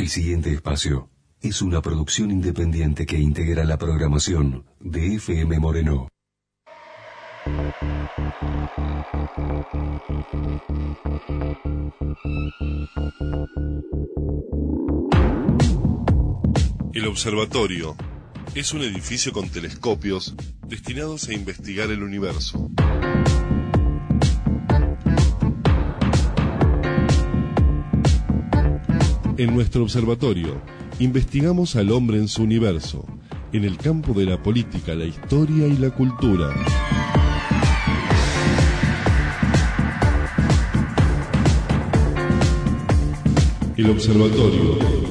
El siguiente espacio es una producción independiente que integra la programación de FM Moreno. El observatorio es un edificio con telescopios destinados a investigar el universo. En nuestro observatorio investigamos al hombre en su universo, en el campo de la política, la historia y la cultura. El observatorio.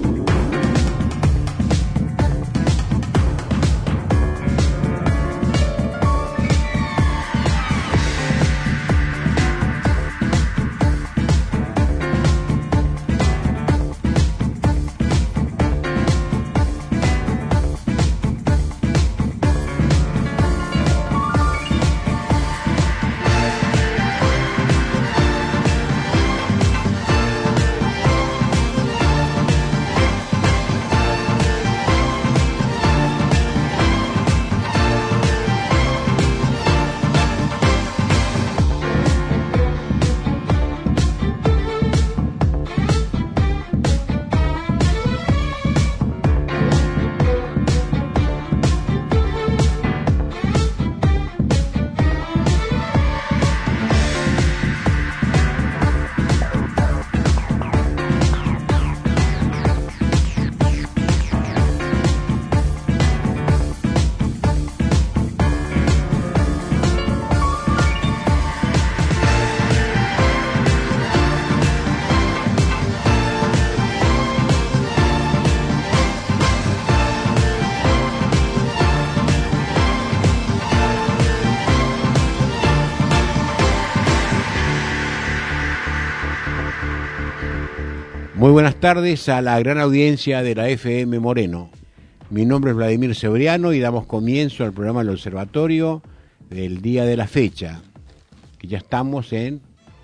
Muy buenas tardes a la gran audiencia de la FM Moreno. Mi nombre es Vladimir Cebriano y damos comienzo al programa del Observatorio del día de la fecha, que ya estamos en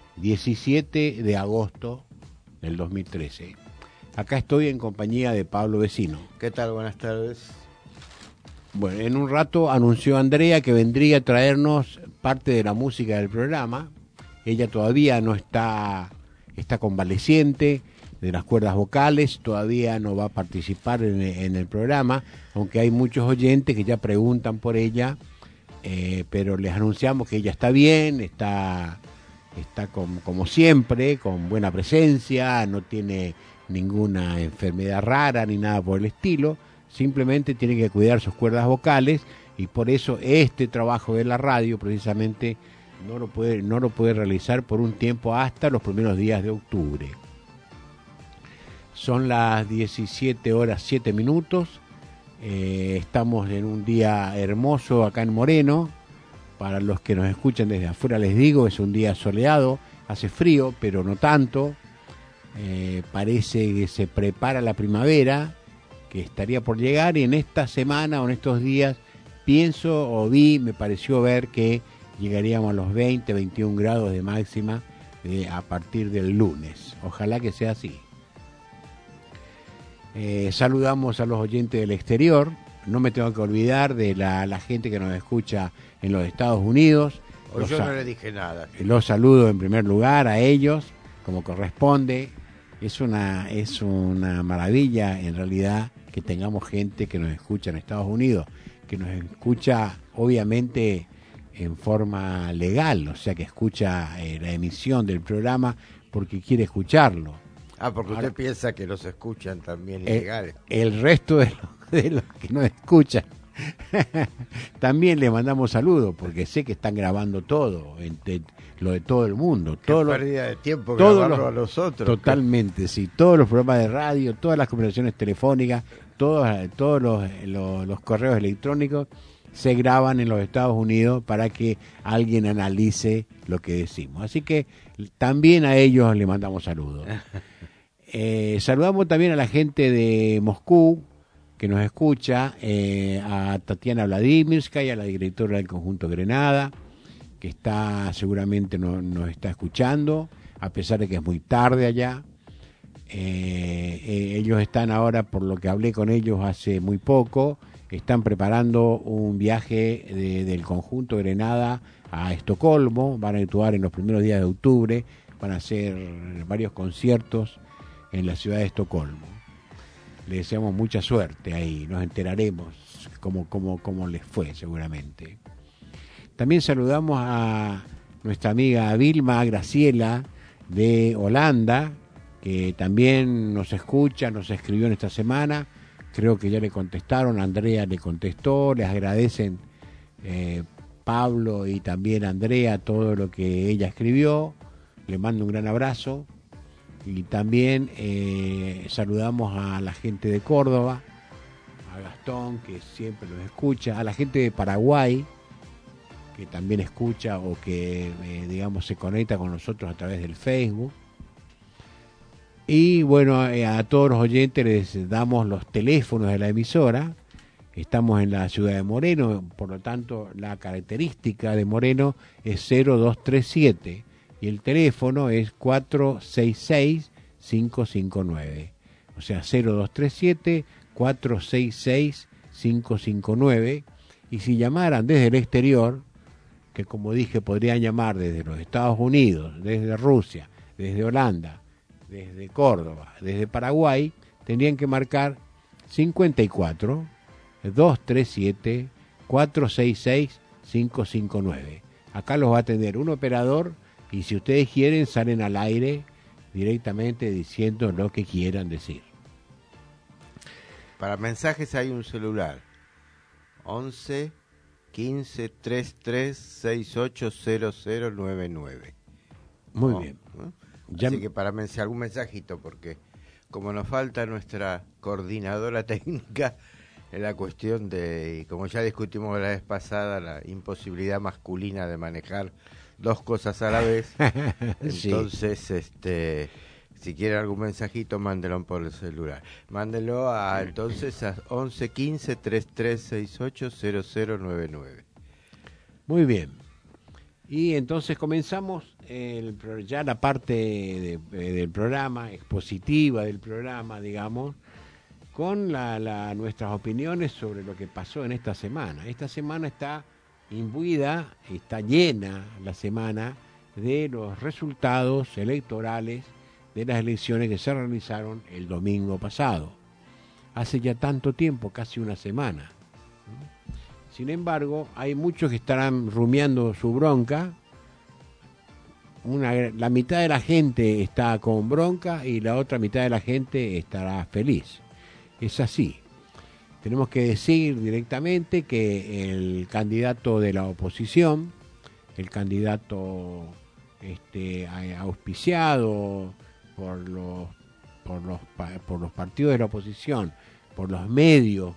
17 de agosto del 2013. Acá estoy en compañía de Pablo Vecino. ¿Qué tal? Buenas tardes. Bueno, en un rato anunció Andrea que vendría a traernos parte de la música del programa. Ella todavía no está convaleciente de las cuerdas vocales, todavía no va a participar en el programa, aunque hay muchos oyentes que ya preguntan por ella, pero les anunciamos que ella está bien, está como siempre, con buena presencia, no tiene ninguna enfermedad rara ni nada por el estilo, simplemente tiene que cuidar sus cuerdas vocales y por eso este trabajo de la radio precisamente no lo puede realizar por un tiempo hasta los primeros días de octubre. Son las 17 horas 7 minutos, estamos en un día hermoso acá en Moreno. Para los que nos escuchan desde afuera les digo, es un día soleado, hace frío pero no tanto, parece que se prepara la primavera que estaría por llegar y en esta semana o en estos días me pareció ver que llegaríamos a los 20, 21 grados de máxima a partir del lunes, ojalá que sea así. Saludamos a los oyentes del exterior, no me tengo que olvidar de la gente que nos escucha en los Estados Unidos. Yo no le dije nada. Los saludo en primer lugar a ellos, como corresponde. Es una maravilla en realidad que tengamos gente que nos escucha en Estados Unidos, que nos escucha obviamente en forma legal, o sea que escucha la emisión del programa porque quiere escucharlo. Porque usted piensa que los escuchan también ilegales. El resto de los que nos escuchan también le mandamos saludos porque sé que están grabando todo, lo de todo el mundo. Pérdida de tiempo grabarlo a los otros. Totalmente, sí. Todos los programas de radio, todas las conversaciones telefónicas, todos los correos electrónicos se graban en los Estados Unidos para que alguien analice lo que decimos. Así que también a ellos le mandamos saludos. Saludamos también a la gente de Moscú que nos escucha, a Tatiana Vladimirskaya, la directora del Conjunto Grenada, que seguramente nos está escuchando, a pesar de que es muy tarde allá. ellos están ahora, por lo que hablé con ellos hace muy poco, están preparando un viaje del conjunto Grenada a Estocolmo. Van a actuar en los primeros días de octubre, van a hacer varios conciertos en la ciudad de Estocolmo. Les deseamos mucha suerte ahí, nos enteraremos cómo les fue seguramente. También saludamos a nuestra amiga Vilma Graciela de Holanda, que también nos escucha, nos escribió en esta semana. Creo que ya le contestaron, Andrea le contestó, les agradecen Pablo y también Andrea todo lo que ella escribió. Le mando un gran abrazo. Y también saludamos a la gente de Córdoba, a Gastón, que siempre nos escucha, a la gente de Paraguay, que también escucha o que, digamos, se conecta con nosotros a través del Facebook. Y bueno, a todos los oyentes les damos los teléfonos de la emisora. Estamos en la ciudad de Moreno, por lo tanto, la característica de Moreno es 0237 y el teléfono es 466-559. O sea, 0237-466-559. Y si llamaran desde el exterior, que como dije podrían llamar desde los Estados Unidos, desde Rusia, desde Holanda, desde Córdoba, desde Paraguay, tendrían que marcar 54-237-466-559. Acá los va a atender un operador y si ustedes quieren salen al aire directamente diciendo lo que quieran decir. Para mensajes hay un celular 11 15 33 680099. Muy bien. Así que para algún mensajito, porque como nos falta nuestra coordinadora técnica en la cuestión de, y como ya discutimos la vez pasada, la imposibilidad masculina de manejar dos cosas a la vez, entonces si quieren algún mensajito, mándelo por el celular. Mándelo entonces a 11 15 33 68 0099. Muy bien. Y entonces comenzamos ya la parte del programa, expositiva del programa, digamos, con nuestras opiniones sobre lo que pasó en esta semana. Esta semana está imbuida, está llena la semana de los resultados electorales de las elecciones que se realizaron el domingo pasado. Hace ya tanto tiempo, casi una semana. Sin embargo, hay muchos que estarán rumiando su bronca. La mitad de la gente está con bronca y la otra mitad de la gente estará feliz. Es así. Tenemos que decir directamente que el candidato de la oposición, el candidato auspiciado por los partidos de la oposición, por los medios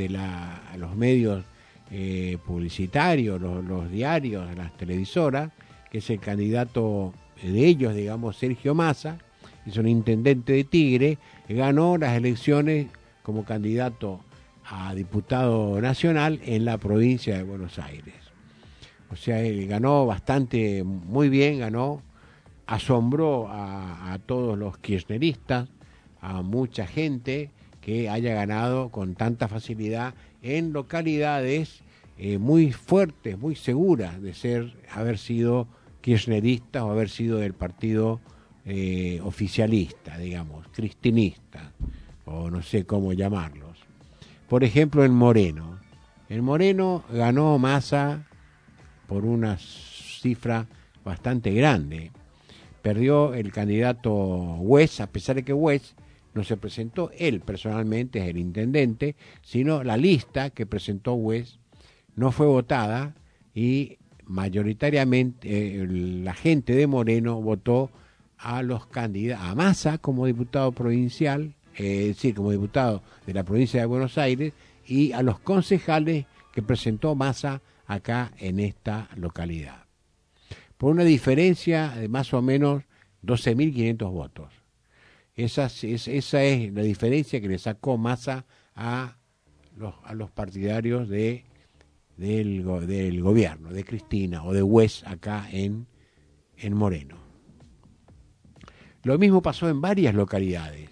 publicitarios, los diarios, las televisoras, que es el candidato de ellos, digamos, Sergio Massa, que es un intendente de Tigre, ganó las elecciones como candidato a diputado nacional en la provincia de Buenos Aires. O sea, él ganó bastante, muy bien, ganó, asombró a todos los kirchneristas, a mucha gente que haya ganado con tanta facilidad en localidades muy fuertes, muy seguras de haber sido kirchneristas o haber sido del partido oficialista, digamos, cristinista, o no sé cómo llamarlos. Por ejemplo, en Moreno. En Moreno ganó Massa por una cifra bastante grande. Perdió el candidato Wes, a pesar de que Wes no se presentó, él personalmente es el intendente, sino la lista que presentó Wes no fue votada y mayoritariamente la gente de Moreno votó a los candidatos, a Massa como diputado provincial, como diputado de la provincia de Buenos Aires, y a los concejales que presentó Massa acá en esta localidad. Por una diferencia de más o menos 12.500 votos. Esa es la diferencia que le sacó Massa a los partidarios del gobierno, de Cristina o de Wes acá en Moreno. Lo mismo pasó en varias localidades.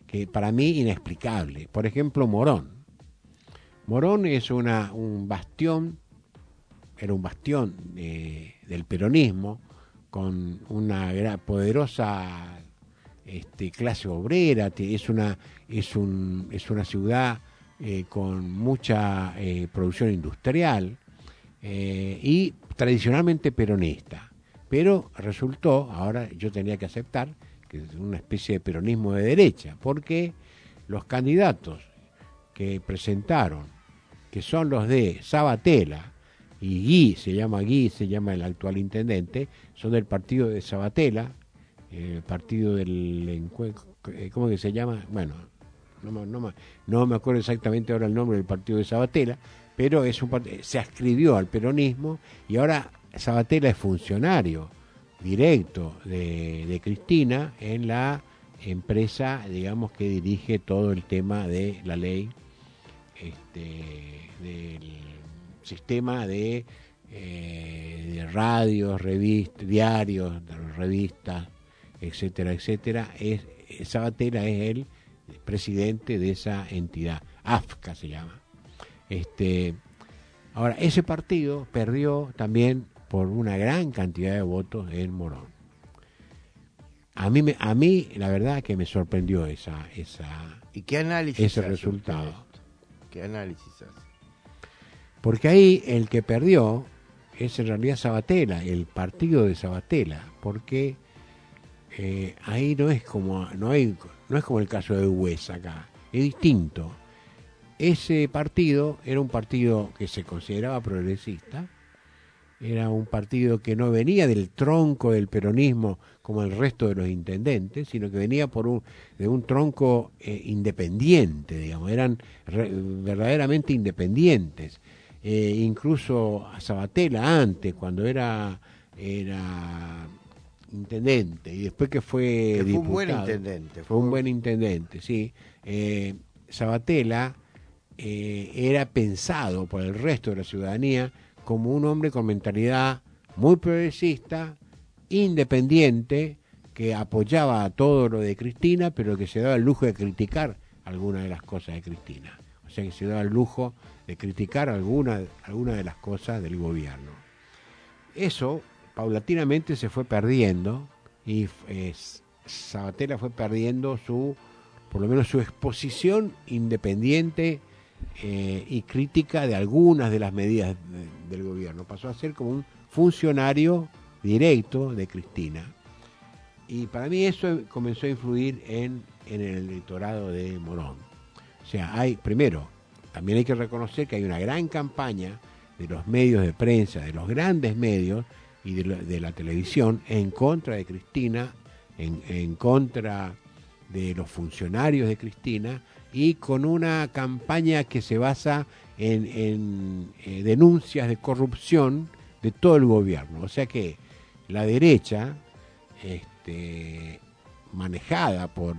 que para mí inexplicable. Por ejemplo, Morón. Morón es un bastión, era un bastión del peronismo, con una poderosa clase obrera. Es una ciudad con mucha producción industrial y tradicionalmente peronista. Pero resultó, ahora yo tenía que aceptar, que es una especie de peronismo de derecha, porque los candidatos que presentaron, que son los de Sabatella, y Guy se llama el actual intendente, son del partido de Sabatella, el partido del ¿cómo que se llama? Bueno, no me acuerdo exactamente ahora el nombre del partido de Sabatella, pero se adscribió al peronismo y ahora Sabatella es funcionario directo de Cristina en la empresa, digamos, que dirige todo el tema de la ley, del sistema de radios, diarios, revistas, etcétera, etcétera. Sabatella es el presidente de esa entidad, AFCA se llama. Ahora, ese partido perdió también por una gran cantidad de votos en Morón. A mí la verdad que me sorprendió ¿Y qué análisis ese resultado? ¿Qué análisis hace? Porque ahí el que perdió es en realidad Sabatella, el partido de Sabatella, porque ahí no es como el caso de Huesa acá, es distinto. Ese partido era un partido que se consideraba progresista, era un partido que no venía del tronco del peronismo como el resto de los intendentes, sino que venía de un tronco independiente, digamos, eran verdaderamente independientes. Incluso a Sabatella antes, cuando era intendente, y después que fue diputado. Fue un buen intendente, sí. Sabatella era pensado por el resto de la ciudadanía como un hombre con mentalidad muy progresista, independiente, que apoyaba a todo lo de Cristina, pero que se daba el lujo de criticar algunas de las cosas de Cristina. O sea, que se daba el lujo de criticar alguna de las cosas del gobierno. Eso paulatinamente se fue perdiendo y Sabatella fue perdiendo por lo menos su exposición independiente y crítica de algunas de las medidas del gobierno. Pasó a ser como un funcionario directo de Cristina. Y para mí eso comenzó a influir en el electorado de Morón. O sea, también hay que reconocer que hay una gran campaña de los medios de prensa, de los grandes medios y de la televisión en contra de Cristina, en contra de los funcionarios de Cristina, y con una campaña que se basa en denuncias de corrupción de todo el gobierno. O sea que la derecha, manejada por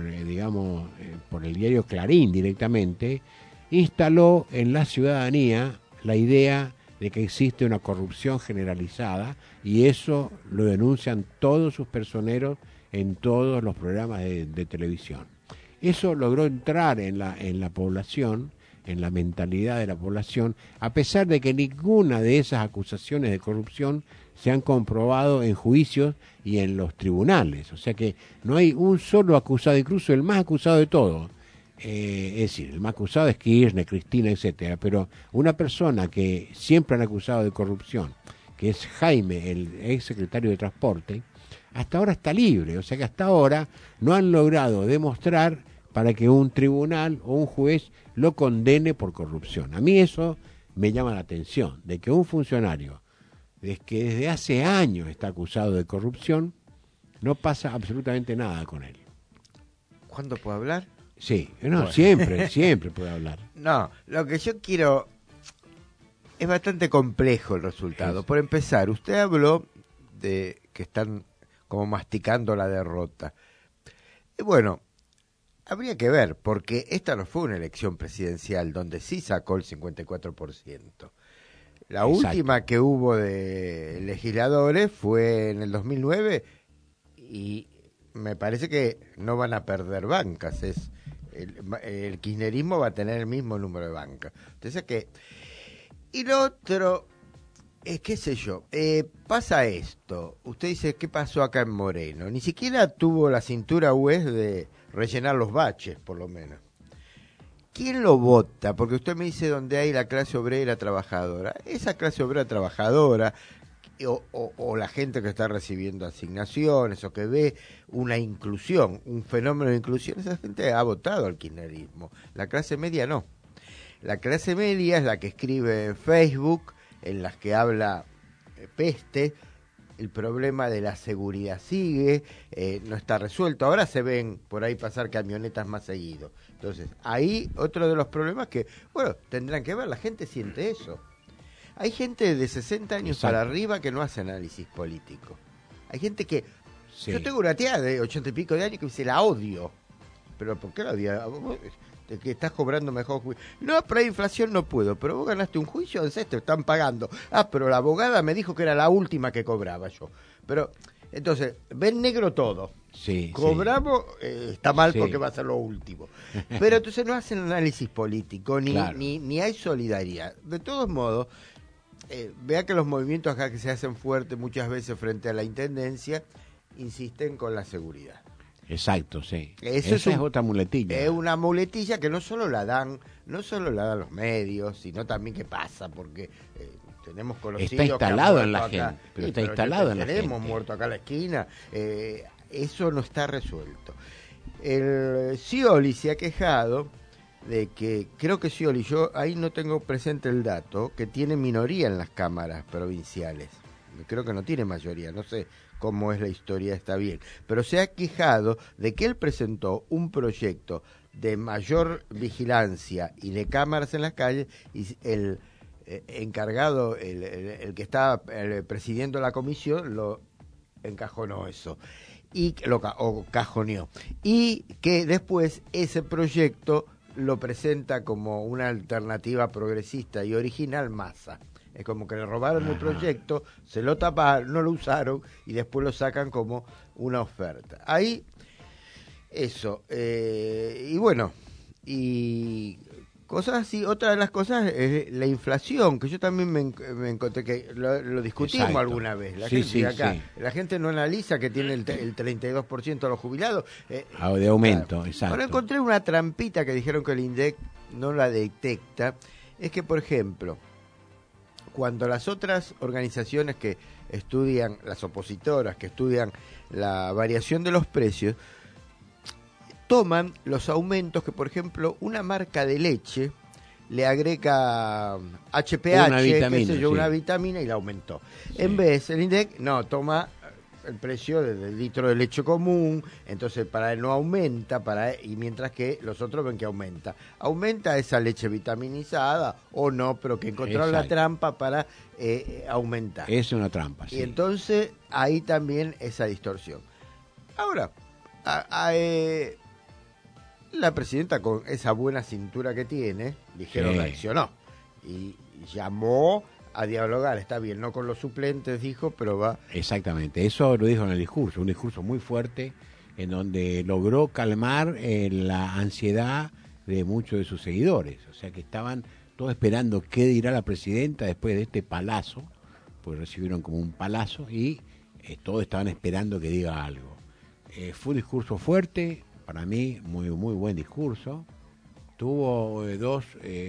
el diario Clarín directamente, instaló en la ciudadanía la idea de que existe una corrupción generalizada, y eso lo denuncian todos sus personeros en todos los programas de televisión. Eso logró entrar en la población, en la mentalidad de la población, a pesar de que ninguna de esas acusaciones de corrupción se han comprobado en juicios y en los tribunales. O sea que no hay un solo acusado, incluso el más acusado de todos. Es decir, el más acusado es Kirchner, Cristina, etcétera, pero una persona que siempre han acusado de corrupción, que es Jaime, el ex secretario de Transporte, hasta ahora está libre. O sea que hasta ahora no han logrado demostrar para que un tribunal o un juez lo condene por corrupción. A mí eso me llama la atención, de que un funcionario que desde hace años está acusado de corrupción, no pasa absolutamente nada con él. ¿Cuándo puedo hablar? Sí, no, bueno. siempre puede hablar. No, lo que yo quiero... Es bastante complejo el resultado. Por empezar, usted habló de que están como masticando la derrota. Y bueno, habría que ver, porque esta no fue una elección presidencial donde sí sacó el 54%. La última que hubo de legisladores fue en el 2009 y me parece que no van a perder bancas, el kirchnerismo va a tener el mismo número de bancas. Entonces y lo otro, qué sé yo, pasa esto, usted dice, ¿qué pasó acá en Moreno? Ni siquiera tuvo la cintura UES de rellenar los baches, por lo menos. ¿Quién lo vota? Porque usted me dice donde hay la clase obrera trabajadora. Esa clase obrera trabajadora o la gente que está recibiendo asignaciones o que ve una inclusión, un fenómeno de inclusión, esa gente ha votado al kirchnerismo. La clase media no. La clase media es la que escribe en Facebook, en las que habla peste. El problema de la seguridad sigue, no está resuelto. Ahora se ven por ahí pasar camionetas más seguido. Entonces, ahí otro de los problemas que, bueno, tendrán que ver, la gente siente eso. Hay gente de 60 años para arriba que no hace análisis político. Hay gente que... Sí. Yo tengo una tía de 80 y pico de años que dice, la odio. ¿Pero por qué la odia? Que estás cobrando mejor juicio. No, pero hay inflación, no puedo. Pero vos ganaste un juicio, entonces te están pagando. Ah, pero la abogada me dijo que era la última que cobraba yo. Pero, entonces, ven negro todo. Sí, cobramos, está mal porque va a ser lo último. Pero entonces no hacen análisis político, ni hay solidaridad. De todos modos, vea que los movimientos acá que se hacen fuertes muchas veces frente a la intendencia, insisten con la seguridad. Exacto, sí. Esa es otra muletilla. Es una muletilla que no solo la dan los medios, sino también que pasa, porque tenemos conocidos. Está instalado en la acá, gente. Pero está instalado en la gente. Tenemos muerto acá en la esquina. Eso no está resuelto. El Scioli se ha quejado de que, creo que Scioli, yo ahí no tengo presente el dato, que tiene minoría en las cámaras provinciales. Creo que no tiene mayoría, no sé cómo es la historia, está bien, pero se ha quejado de que él presentó un proyecto de mayor vigilancia y de cámaras en las calles, y el encargado, el que estaba presidiendo la comisión, lo encajonó eso, y o cajoneó, y que después ese proyecto lo presenta como una alternativa progresista y original Massa. Es como que le robaron el proyecto, se lo taparon, no lo usaron y después lo sacan como una oferta. Ahí, eso. Y bueno, y cosas así. Otra de las cosas es la inflación, que yo también me encontré que lo discutimos alguna vez. La gente no analiza que tiene el 32% de los jubilados. De aumento, exacto. Ahora encontré una trampita que dijeron que el INDEC no la detecta. Es que, por ejemplo, cuando las otras organizaciones que estudian, las opositoras, que estudian la variación de los precios, toman los aumentos que, por ejemplo, una marca de leche le agrega HPH, una vitamina y la aumentó. Sí. En vez, el INDEC, no, toma el precio del litro de leche común, entonces para él no aumenta, y mientras que los otros ven que aumenta esa leche vitaminizada o no, pero que encontraron la trampa para aumentar. Es una trampa, sí. Y entonces ahí también esa distorsión. Ahora, la presidenta, con esa buena cintura que tiene, reaccionó y llamó a dialogar, está bien, no con los suplentes, dijo, pero va... Exactamente, eso lo dijo en el discurso, un discurso muy fuerte, en donde logró calmar la ansiedad de muchos de sus seguidores, o sea que estaban todos esperando qué dirá la presidenta después de este palazo, pues recibieron como un palazo, y todos estaban esperando que diga algo. Fue un discurso fuerte, para mí, muy, muy buen discurso, tuvo dos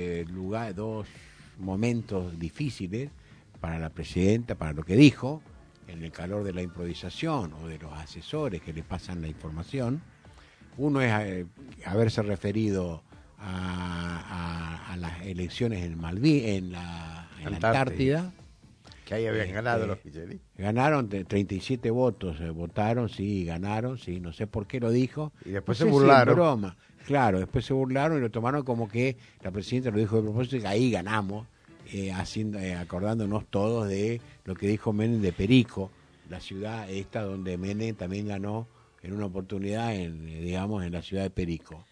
momentos difíciles para la presidenta, para lo que dijo, en el calor de la improvisación o de los asesores que le pasan la información. Uno es haberse referido a las elecciones en la Antártida. Que ahí habían ganado los kirchneristas. Ganaron 37 votos, votaron, sí, ganaron, sí, no sé por qué lo dijo. Y después se burlaron. Broma. Claro, después se burlaron y lo tomaron como que la presidenta lo dijo de propósito y que ahí ganamos, acordándonos todos de lo que dijo Menem de Perico, la ciudad esta donde Menem también ganó en una oportunidad, en la ciudad de Perico.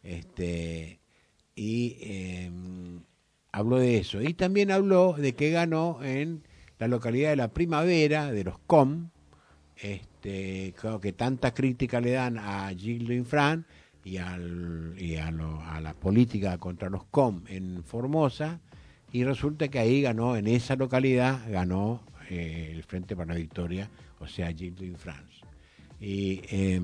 Habló de eso. Y también habló de que ganó en la localidad de La Primavera, de los COM, claro, que tanta crítica le dan a Gildo Infran y a la política contra los COM en Formosa, y resulta que ahí ganó, en esa localidad, ganó el Frente para la Victoria, o sea, Gildo Infran. Y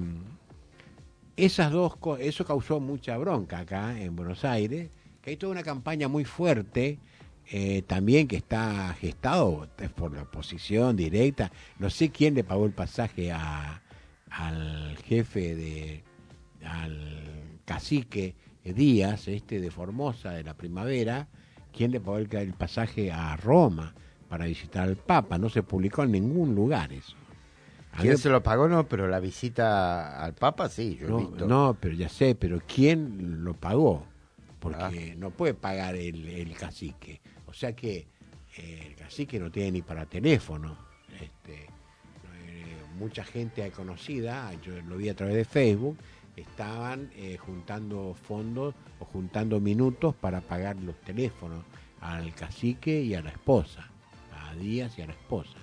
esas dos cosas, eso causó mucha bronca acá en Buenos Aires, que hay toda una campaña muy fuerte, también que está gestado por la oposición directa. No sé quién le pagó el pasaje al jefe al cacique Díaz, de Formosa, de la Primavera, quién le pagó el pasaje a Roma para visitar al Papa. No se publicó en ningún lugar eso. ¿Quién se lo pagó? No, pero la visita al Papa sí, yo he visto. No, pero ya sé, pero ¿quién lo pagó? Porque no puede pagar el cacique. O sea que el cacique no tiene ni para teléfono. Mucha gente conocida, yo lo vi a través de Facebook, estaban juntando fondos o juntando minutos para pagar los teléfonos al cacique y a la esposa, a Díaz y a la esposa.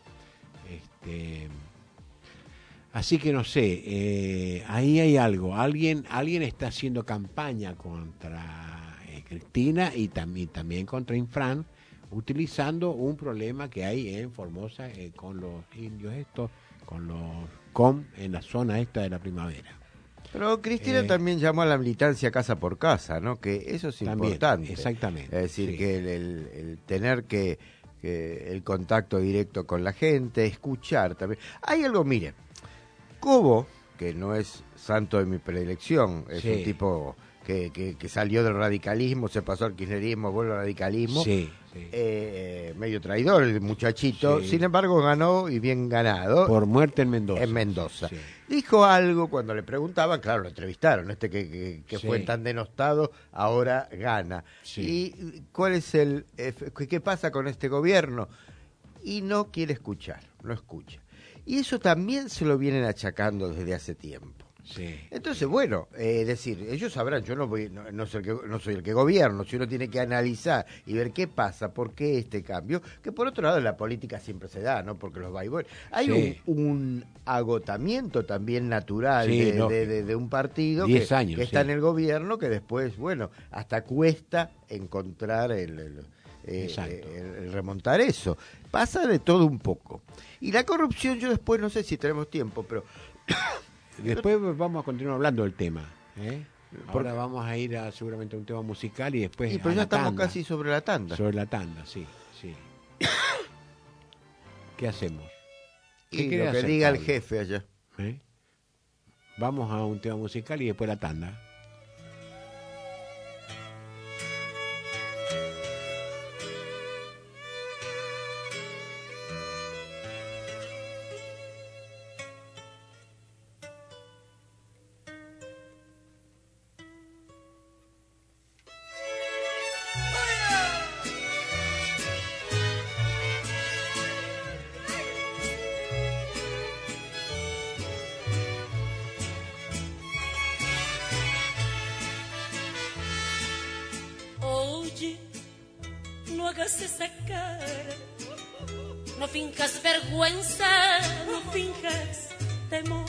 Así que no sé, ahí hay algo. Alguien está haciendo campaña contra Cristina y también contra Infran, utilizando un problema que hay en Formosa con los indios con los COM en la zona esta de la Primavera. Pero Cristina también llamó a la militancia casa por casa, ¿no? Que eso es también importante. Exactamente. Es decir, que el tener que el contacto directo con la gente, escuchar también. Hay algo, mire, Cobo, que no es santo de mi predilección, es un tipo que salió del radicalismo, se pasó al kirchnerismo, vuelve al radicalismo, medio traidor el muchachito, sin embargo ganó y bien ganado. Por muerte en Mendoza. En Mendoza. Sí. Dijo algo cuando le preguntaban, claro, lo entrevistaron, que fue tan denostado, ahora gana. Sí. ¿Y cuál es qué pasa con este gobierno? Y no quiere escuchar, no escucha. Y eso también se lo vienen achacando desde hace tiempo. Sí. Entonces, bueno, decir, ellos sabrán, yo no soy el que gobierno, si uno tiene que analizar y ver qué pasa, por qué este cambio, que por otro lado en la política siempre se da, ¿no? Porque los va y vuelven. Hay un agotamiento también natural de un partido que está en el gobierno, que después, bueno, hasta cuesta encontrar el remontar eso. Pasa de todo un poco. Y la corrupción, yo después no sé si tenemos tiempo, pero después vamos a continuar hablando del tema. Ahora vamos a ir seguramente a un tema musical y después pero ya estamos casi sobre la tanda. Sobre la tanda, sí. ¿Qué hacemos? Y lo que diga el jefe allá. Vamos a un tema musical y después la tanda. Esa cara, no finjas vergüenza, no finjas temor.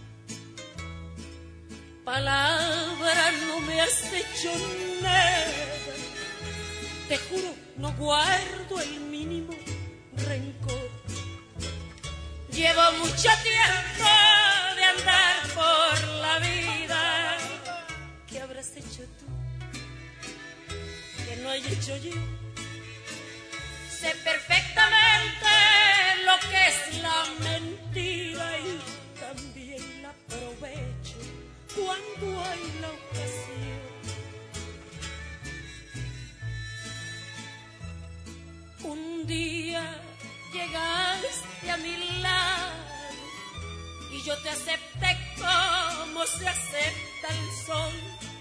Palabra no me has hecho nada, te juro no guardo el mínimo rencor. Llevo mucho tiempo de andar por la vida. ¿Qué habrás hecho tú que no haya hecho yo? Sé perfectamente lo que es la mentira y también la aprovecho cuando hay la ocasión. Un día llegaste a mi lado y yo te acepté como se acepta el sol.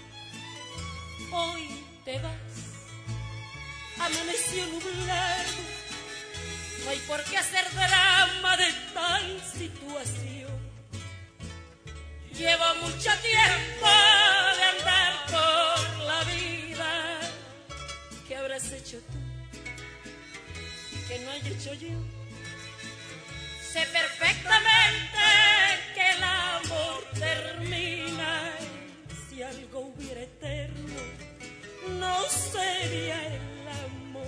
Hoy te vas, amaneció nublado, no hay por qué hacer drama de tal situación. Llevo mucho tiempo de andar por la vida. ¿Qué habrás hecho tú que no haya hecho yo? Sé perfectamente sería el amor.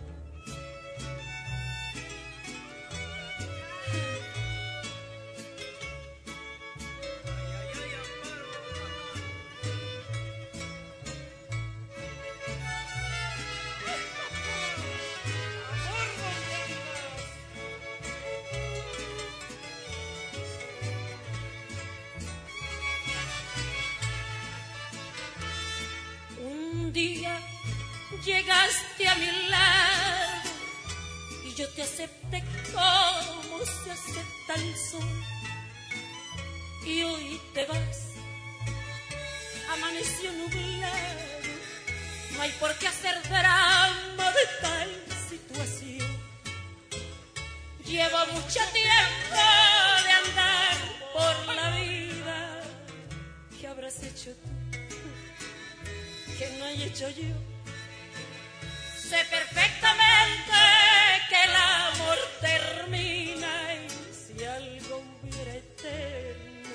Un día llegaste a mi lado y yo te acepté como se acepta el sol. Y hoy te vas, amaneció nublado, no hay por qué hacer drama de tal situación. Llevo mucho tiempo de andar por la vida. ¿Qué habrás hecho tú que no haya hecho yo? Sé perfectamente que el amor termina y si algo hubiera eterno,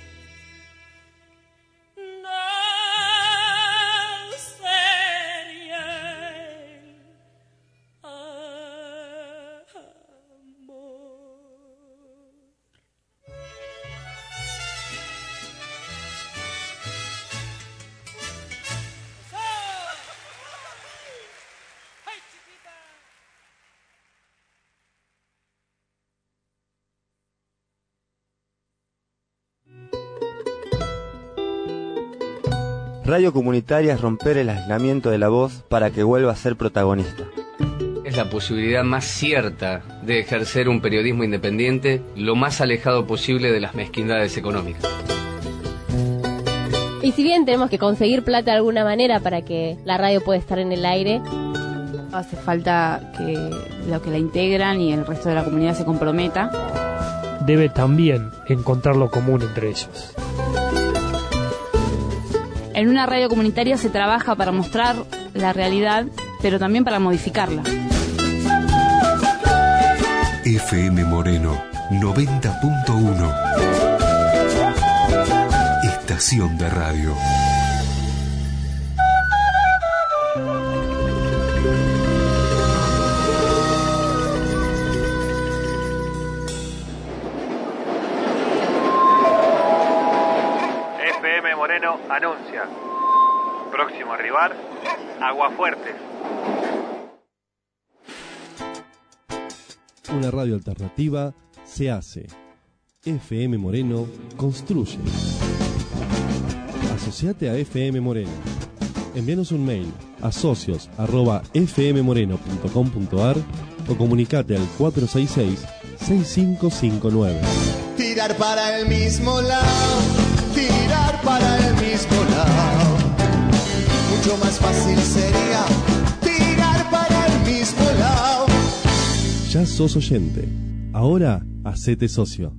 no sería el amor. Radio comunitaria es romper el aislamiento de la voz para que vuelva a ser protagonista. Es la posibilidad más cierta de ejercer un periodismo independiente lo más alejado posible de las mezquindades económicas. Y si bien tenemos que conseguir plata de alguna manera para que la radio pueda estar en el aire, hace falta que los que la integran y el resto de la comunidad se comprometa. Debe también encontrar lo común entre ellos. En una radio comunitaria se trabaja para mostrar la realidad, pero también para modificarla. FM Moreno 90.1. Estación de radio. FM Moreno anuncia. Próximo rival, Aguafuertes. Una radio alternativa se hace. FM Moreno construye. Asociate a FM Moreno. Envíanos un mail a socios@fmmoreno.com.ar o comunicate al 466-6559. Tirar para el mismo lado, tirar para el mismo lado. Mucho más fácil sería tirar para el mismo lado. Ya sos oyente. Ahora hacete socio.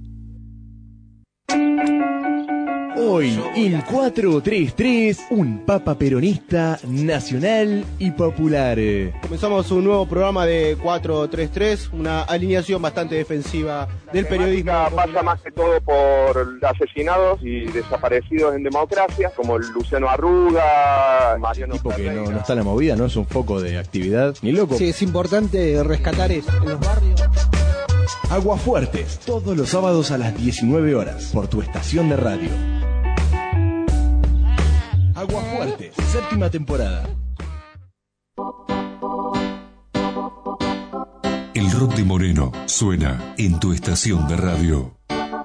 Hoy en 433, un papa peronista nacional y popular. Comenzamos un nuevo programa de 433, una alineación bastante defensiva del periodismo. Pasa más que todo por asesinados y desaparecidos en democracia, como Luciano Arruga, Mariano Tipo que no está en la movida, no es un foco de actividad, ni loco. Sí, es importante rescatar eso en los barrios. Aguafuertes, todos los sábados a las 19 horas, por tu estación de radio. Aguafuertes, séptima temporada. El rock de Moreno suena en tu estación de radio.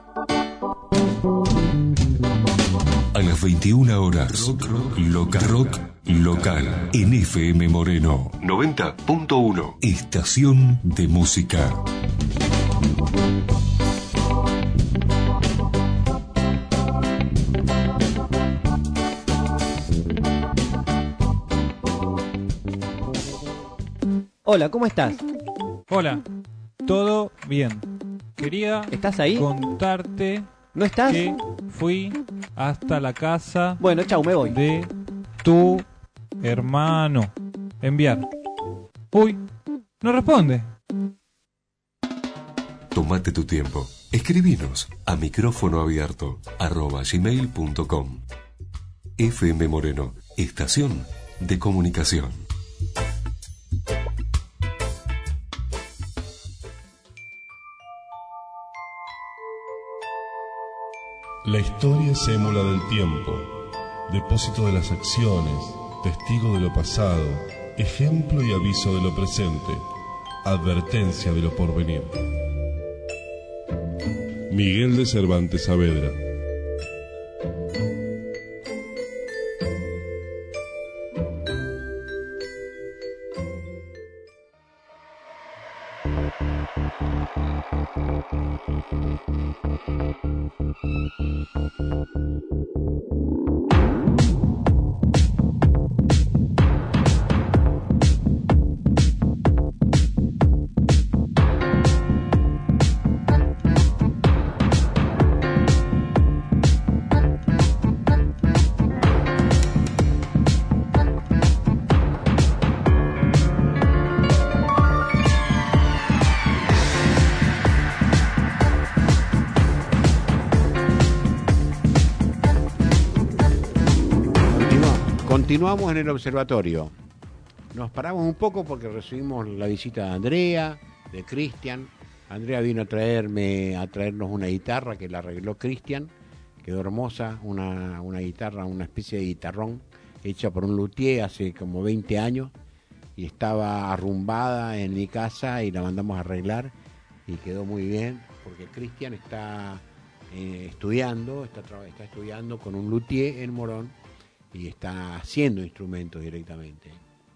A las 21 horas, rock local en FM Moreno 90.1, estación de música. Hola, ¿cómo estás? Hola, todo bien. Quería ¿Estás ahí? contarte ¿No estás? que fui hasta la casa Bueno, chau, me voy. de tu hermano. Enviar. Uy, no responde. Tómate tu tiempo. Escribinos a micrófonoabierto@gmail.com. FM Moreno, estación de comunicación. La historia es émula del tiempo, depósito de las acciones, testigo de lo pasado, ejemplo y aviso de lo presente, advertencia de lo porvenir. Miguel de Cervantes Saavedra. Continuamos en el observatorio. Nos paramos un poco porque recibimos la visita de Andrea, de Cristian. Andrea vino a traernos una guitarra que la arregló Cristian. Quedó hermosa, una guitarra, una especie de guitarrón hecha por un luthier hace como 20 años y estaba arrumbada en mi casa y la mandamos a arreglar y quedó muy bien porque Cristian está estudiando con un luthier en Morón y está haciendo instrumentos directamente.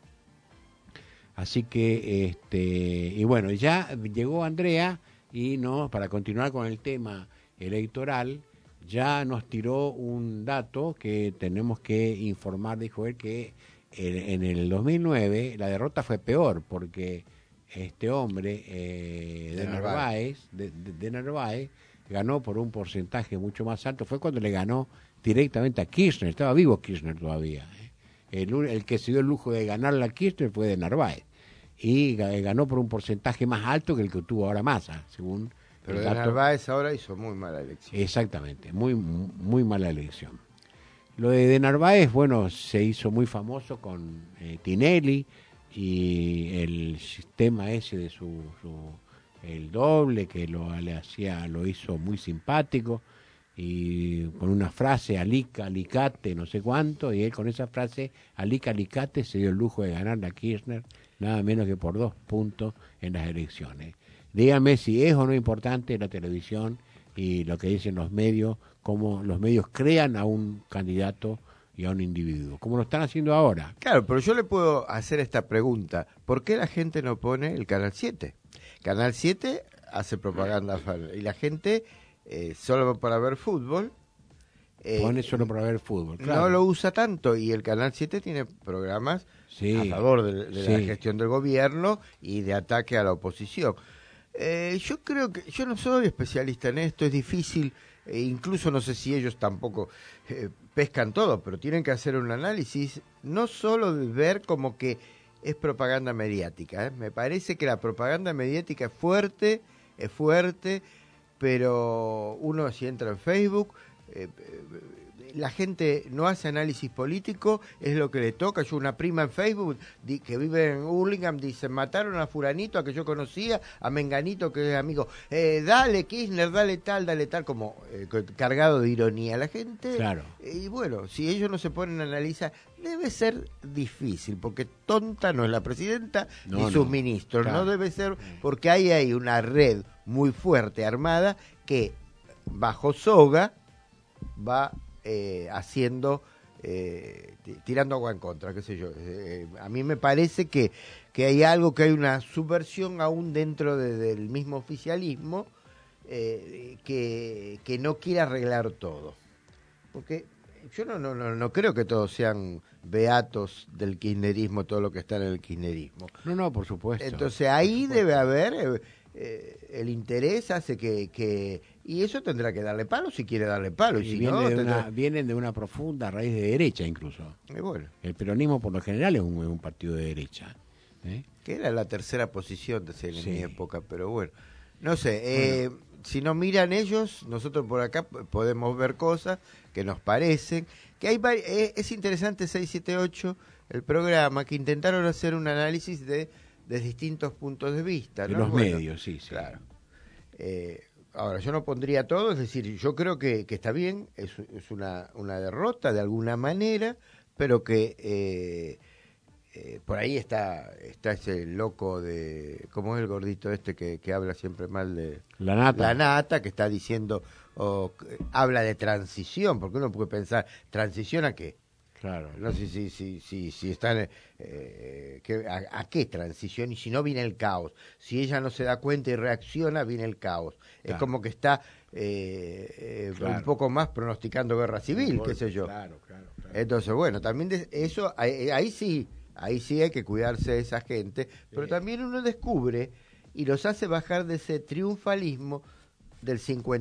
Así que, y bueno, ya llegó Andrea y para continuar con el tema electoral, ya nos tiró un dato que tenemos que informar, dijo él, que en el 2009 la derrota fue peor porque este hombre de Narváez ganó por un porcentaje mucho más alto. Fue cuando le ganó directamente a Kirchner, estaba vivo Kirchner todavía. El que se dio el lujo de ganarle a Kirchner fue de Narváez y ganó por un porcentaje más alto que el que tuvo ahora Massa, según. Pero de Narváez ahora hizo muy mala elección. Exactamente, muy mala elección. Lo de Narváez, bueno, se hizo muy famoso con Tinelli y el sistema ese de el doble que lo hizo muy simpático y con una frase alica, alicate, no sé cuánto, y él con esa frase alica, alicate se dio el lujo de ganar a Kirchner nada menos que por 2 puntos en las elecciones. Díganme si es o no importante la televisión y lo que dicen los medios, cómo los medios crean a un candidato y a un individuo, como lo están haciendo ahora. Claro, pero yo le puedo hacer esta pregunta: ¿por qué la gente no pone el Canal 7? Canal 7 hace propaganda y la gente solo para ver fútbol pone solo para ver fútbol, claro. No lo usa tanto, y el Canal 7 tiene programas a favor de la gestión del gobierno y de ataque a la oposición. Yo creo que yo no soy especialista en esto, es difícil, incluso no sé si ellos tampoco pescan todo, pero tienen que hacer un análisis, no solo de ver como que es propaganda mediática. Me parece que la propaganda mediática es fuerte, pero uno si entra en Facebook, la gente no hace análisis político, es lo que le toca. Yo una prima en Facebook que vive en Hurlingham dice: mataron a fulanito, a que yo conocía, a menganito que es amigo, dale Kirchner, dale tal, como cargado de ironía la gente. Claro. Y bueno, si ellos no se ponen a analizar, debe ser difícil, porque tonta no es la presidenta ni sus ministros, claro. No debe ser, porque hay ahí una red muy fuerte armada que bajo soga va haciendo, tirando agua en contra, qué sé yo. A mí me parece que hay algo, que hay una subversión aún dentro del mismo oficialismo, que no quiere arreglar todo. Porque yo no creo que todos sean beatos del kirchnerismo, todo lo que está en el kirchnerismo. No, por supuesto. Entonces ahí debe haber... el interés hace que y eso tendrá que darle palo si quiere darle palo, y si vienen de una profunda raíz de derecha incluso. Bueno. El peronismo por lo general es un partido de derecha, que era la tercera posición en mi época, pero bueno, no sé, si no miran ellos, nosotros por acá podemos ver cosas que nos parecen que hay. Es interesante 678 el programa, que intentaron hacer un análisis de distintos puntos de vista, de ¿no? los medios, sí. Claro. Ahora, yo no pondría todo, es decir, yo creo que está bien, es una derrota de alguna manera, pero que por ahí está ese loco de, ¿cómo es el gordito este que habla siempre mal de La Nata? La Nata, que está diciendo, habla de transición, porque uno puede pensar, ¿transición a qué? Claro. No sé si están... ¿a qué transición? Y si no, viene el caos. Si ella no se da cuenta y reacciona, viene el caos. Claro. Es como que está Claro. un poco más pronosticando guerra civil, qué sé yo. Claro. Entonces, bueno, también eso, ahí sí hay que cuidarse de esa gente, pero también uno descubre y los hace bajar de ese triunfalismo del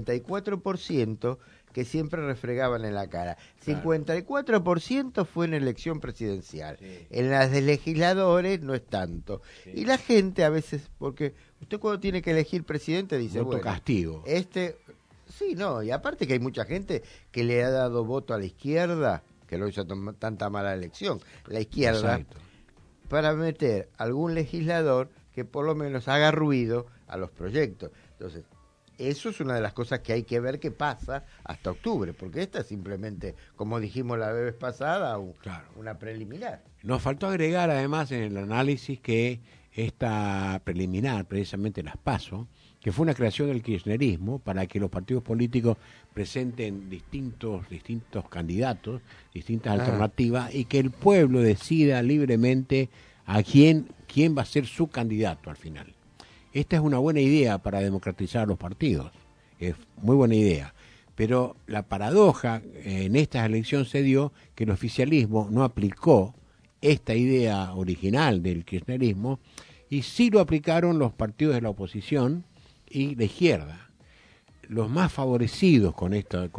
54% que siempre refregaban en la cara. Claro. 54% fue en elección presidencial. En las de legisladores no es tanto. Y la gente a veces, porque usted cuando tiene que elegir presidente dice, Voto bueno, castigo. Sí, no, y aparte que hay mucha gente que le ha dado voto a la izquierda, que lo hizo tanta mala elección, la izquierda, Exacto. para meter algún legislador que por lo menos haga ruido a los proyectos. Entonces, eso es una de las cosas que hay que ver qué pasa hasta octubre, porque esta es simplemente, como dijimos la vez pasada, una preliminar. Nos faltó agregar además en el análisis que esta preliminar, precisamente las PASO, que fue una creación del kirchnerismo para que los partidos políticos presenten distintos candidatos, distintas alternativas, y que el pueblo decida libremente a quién va a ser su candidato al final. Esta es una buena idea para democratizar los partidos, es muy buena idea. Pero la paradoja en esta elección se dio que el oficialismo no aplicó esta idea original del kirchnerismo y sí lo aplicaron los partidos de la oposición y la izquierda. Los más favorecidos con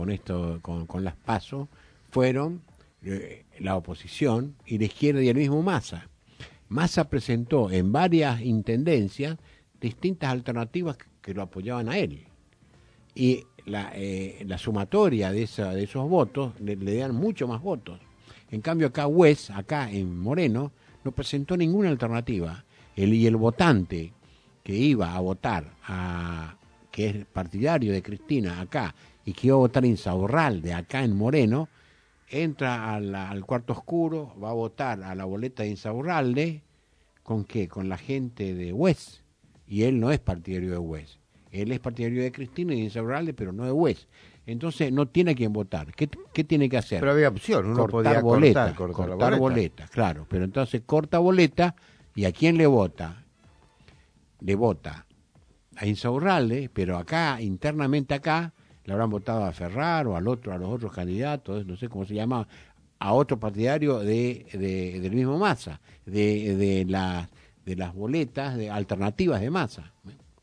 las PASO fueron la oposición y la izquierda y el mismo Massa. Massa presentó en varias intendencias distintas alternativas que lo apoyaban a él. Y la sumatoria de esos votos le dan mucho más votos. En cambio acá en Moreno, no presentó ninguna alternativa. Y el votante que iba a votar, que es partidario de Cristina acá, y que iba a votar Insaurralde acá en Moreno, entra al cuarto oscuro, va a votar a la boleta de Insaurralde, ¿con qué? Con la gente de Hues. Y él no es partidario de Hues. Él es partidario de Cristina y de Insaurralde, pero no de Hues. Entonces no tiene a quién votar. ¿Qué tiene que hacer? Pero había opción, uno cortar podía boleta, cortar la cortar boleta, claro. Pero entonces corta boleta, ¿y a quién le vota? Le vota a Insaurralde, pero acá, internamente acá, le habrán votado a Ferrar o a los otros candidatos, no sé cómo se llama, a otro partidario del mismo Massa, de las boletas alternativas de Massa.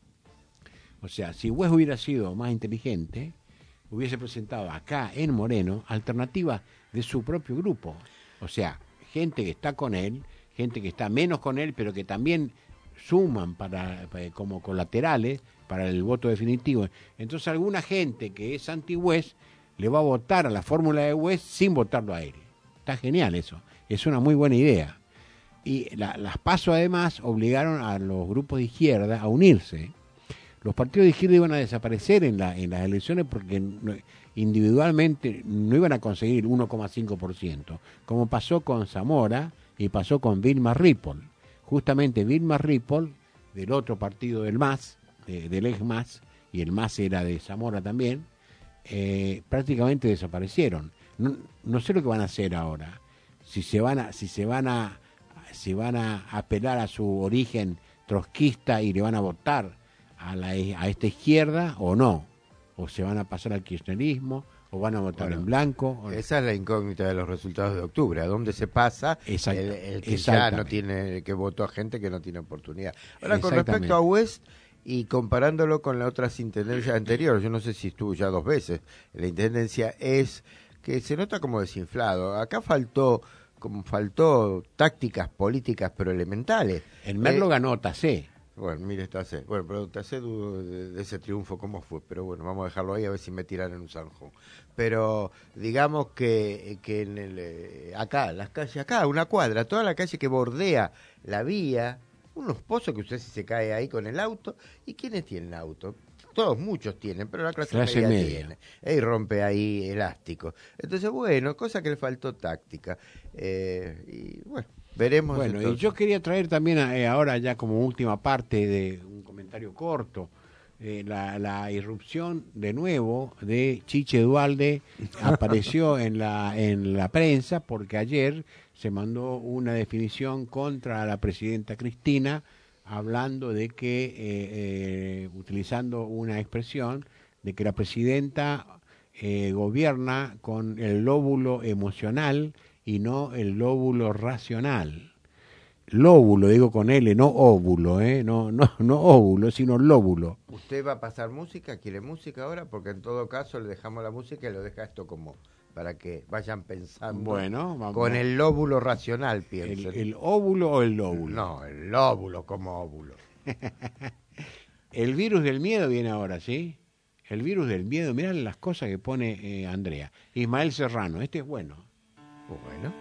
O sea, si Hues hubiera sido más inteligente, hubiese presentado acá en Moreno alternativas de su propio grupo. O sea, gente que está con él, gente que está menos con él, pero que también suman como colaterales para el voto definitivo. Entonces alguna gente que es anti-Hues le va a votar a la fórmula de Hues sin votarlo a él. Está genial eso, es una muy buena idea. Y las PASO además obligaron a los grupos de izquierda a unirse. Los partidos de izquierda iban a desaparecer en las elecciones porque individualmente no iban a conseguir 1,5%, como pasó con Zamora y pasó con Vilma Ripoll. Justamente Vilma Ripoll, del otro partido del MAS, del ex MAS, y el MAS era de Zamora también, prácticamente desaparecieron. No sé lo que van a hacer ahora, si van a apelar a su origen trotskista y le van a votar a esta izquierda o no, o se van a pasar al kirchnerismo, o van a votar en blanco. Esa es la incógnita de los resultados de octubre, a dónde se pasa el que ya no tiene, que votó a gente que no tiene oportunidad. Ahora, con respecto a Hues, y comparándolo con las otras intendencias anteriores, yo no sé si estuvo ya 2 veces en la intendencia, es que se nota como desinflado. Acá faltó tácticas políticas pero elementales. En Merlo ganó Tassé. Bueno, mire, Tassé. Bueno, pero Tassé dudo de ese triunfo cómo fue, pero bueno, vamos a dejarlo ahí a ver si me tiran en un zanjón. Pero digamos que en acá, las calles, acá, una cuadra, toda la calle que bordea la vía, unos pozos que usted se cae ahí con el auto. ¿Y quiénes tienen auto? todos, muchos tienen, pero la clase Clase media media. tiene. Y rompe ahí elásticos. Entonces, bueno, cosa que le faltó táctica. Y bueno, veremos. Bueno, y entonces. yo quería traer también ahora ya como última parte de un comentario corto, la irrupción de nuevo de Chiche Duhalde apareció en la prensa porque ayer se mandó una definición contra la presidenta Cristina hablando de que, utilizando una expresión, de que la presidenta gobierna con el lóbulo emocional y no el lóbulo racional. Lóbulo, digo con L, no óvulo, no óvulo, sino lóbulo. ¿Usted va a pasar música? ¿Quiere música ahora? Porque en todo caso le dejamos la música y lo deja esto como para que vayan pensando. Bueno, vamos. Con el lóbulo racional, piensen. ¿El óvulo o el lóbulo? No, el lóbulo como óvulo. El virus del miedo viene ahora, ¿sí? El virus del miedo, mirá las cosas que pone Andrea. Ismael Serrano, este es bueno. Bueno.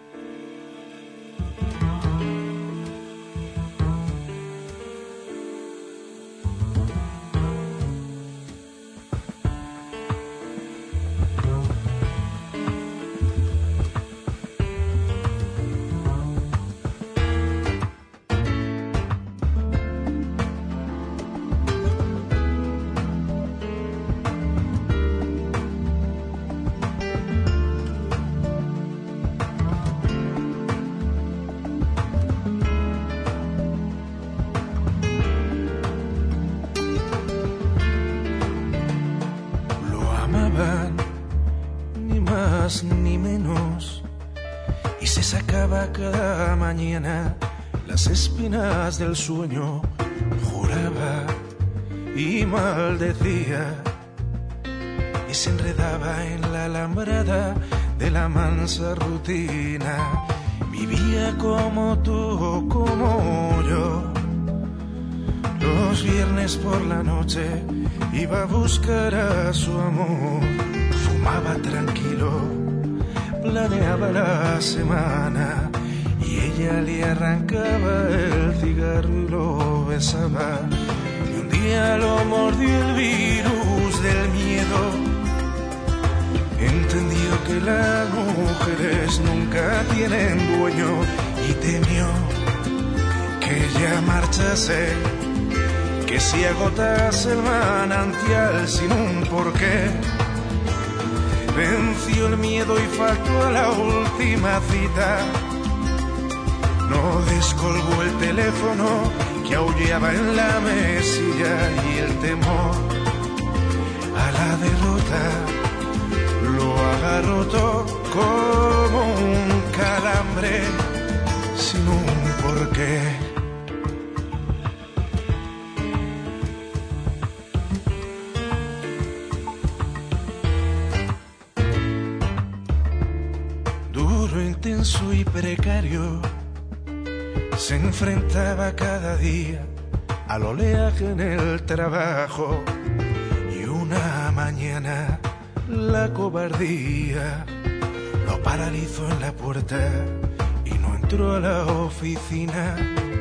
Ni menos, y se sacaba cada mañana las espinas del sueño, juraba y maldecía, y se enredaba en la alambrada de la mansa rutina. Vivía como tú, como yo. Los viernes por la noche iba a buscar a su amor. Fumaba tranquilo, planeaba la semana, y ella le arrancaba el cigarro y lo besaba. Y un día lo mordió el virus del miedo. Entendió que las mujeres nunca tienen dueño y temió que ella marchase, que si agotase el manantial sin un porqué. Venció el miedo y faltó a la última cita. No descolgó el teléfono que aullaba en la mesilla, y el temor a la derrota lo agarró todo como un calambre sin un porqué. Intenso y precario, se enfrentaba cada día al oleaje en el trabajo, y una mañana la cobardía lo paralizó en la puerta y no entró a la oficina.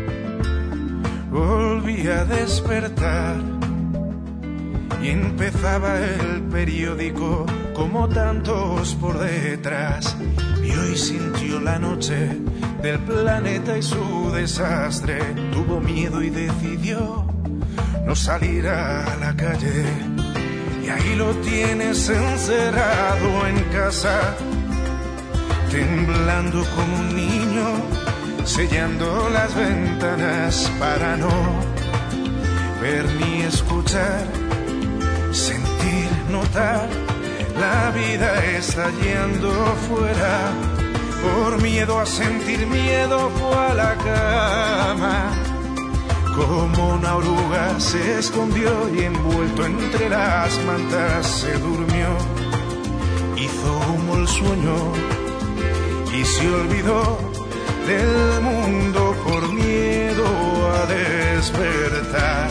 Volví a despertar y empezaba el periódico como tantos por detrás. Vio y sintió la noche del planeta y su desastre. Tuvo miedo y decidió no salir a la calle. Y ahí lo tienes encerrado en casa, temblando como un niño, sellando las ventanas para no ver ni escuchar, sentir, notar. La vida está yendo fuera. Por miedo a sentir miedo fue a la cama. Como una oruga se escondió y envuelto entre las mantas se durmió. Hizo humo el sueño y se olvidó del mundo por miedo a despertar.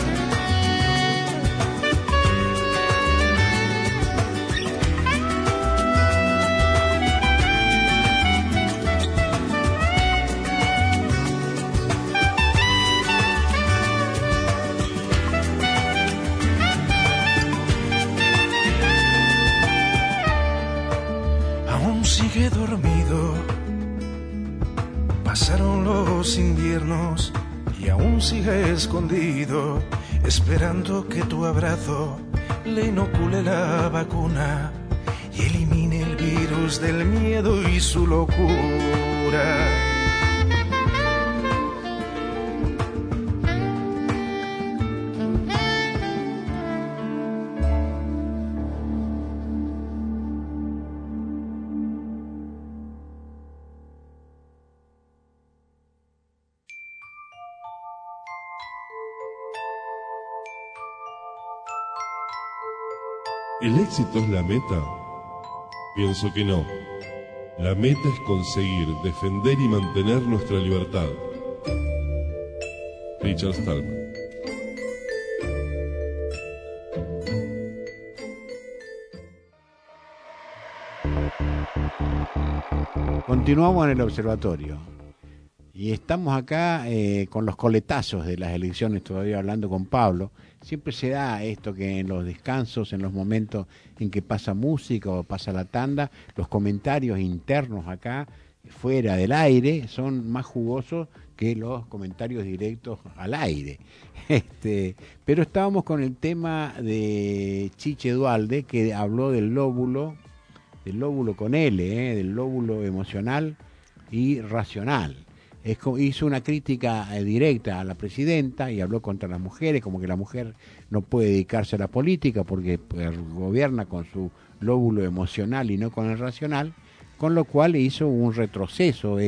Pasaron los inviernos y aún sigue escondido, esperando que tu abrazo le inocule la vacuna y elimine el virus del miedo y su locura. ¿El éxito es la meta? Pienso que no. La meta es conseguir defender y mantener nuestra libertad. Richard Stallman. Continuamos en el observatorio y estamos acá con los coletazos de las elecciones, todavía hablando con Pablo. Siempre se da esto que en los descansos, en los momentos en que pasa música o pasa la tanda, los comentarios internos acá, fuera del aire, son más jugosos que los comentarios directos al aire. Pero estábamos con el tema de Chiche Dualde, que habló del lóbulo con L, del lóbulo emocional y racional. Hizo una crítica directa a la presidenta y habló contra las mujeres, como que la mujer no puede dedicarse a la política porque gobierna con su lóbulo emocional y no con el racional, con lo cual hizo un retroceso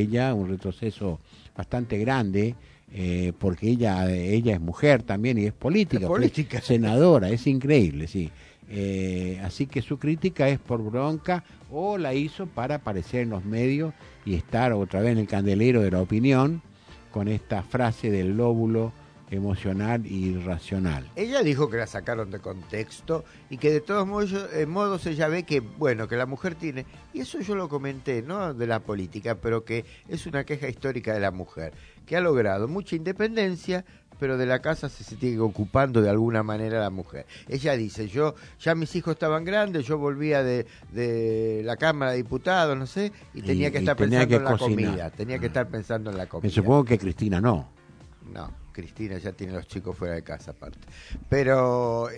bastante grande, porque ella es mujer también y es política. Senadora, es increíble, sí. Así que su crítica es por bronca o la hizo para aparecer en los medios y estar otra vez en el candelero de la opinión con esta frase del lóbulo emocional y racional. Ella dijo que la sacaron de contexto y que de todos modos ella ve que, bueno, que la mujer tiene, y eso yo lo comenté, no de la política, pero que es una queja histórica de la mujer, que ha logrado mucha independencia, pero de la casa se sigue ocupando de alguna manera la mujer. Ella dice, ya mis hijos estaban grandes, yo volvía de la Cámara de Diputados, no sé, y tenía que estar pensando en la comida. Tenía que estar pensando en la comida. Me supongo que Cristina no. No, Cristina ya tiene los chicos fuera de casa aparte. Pero,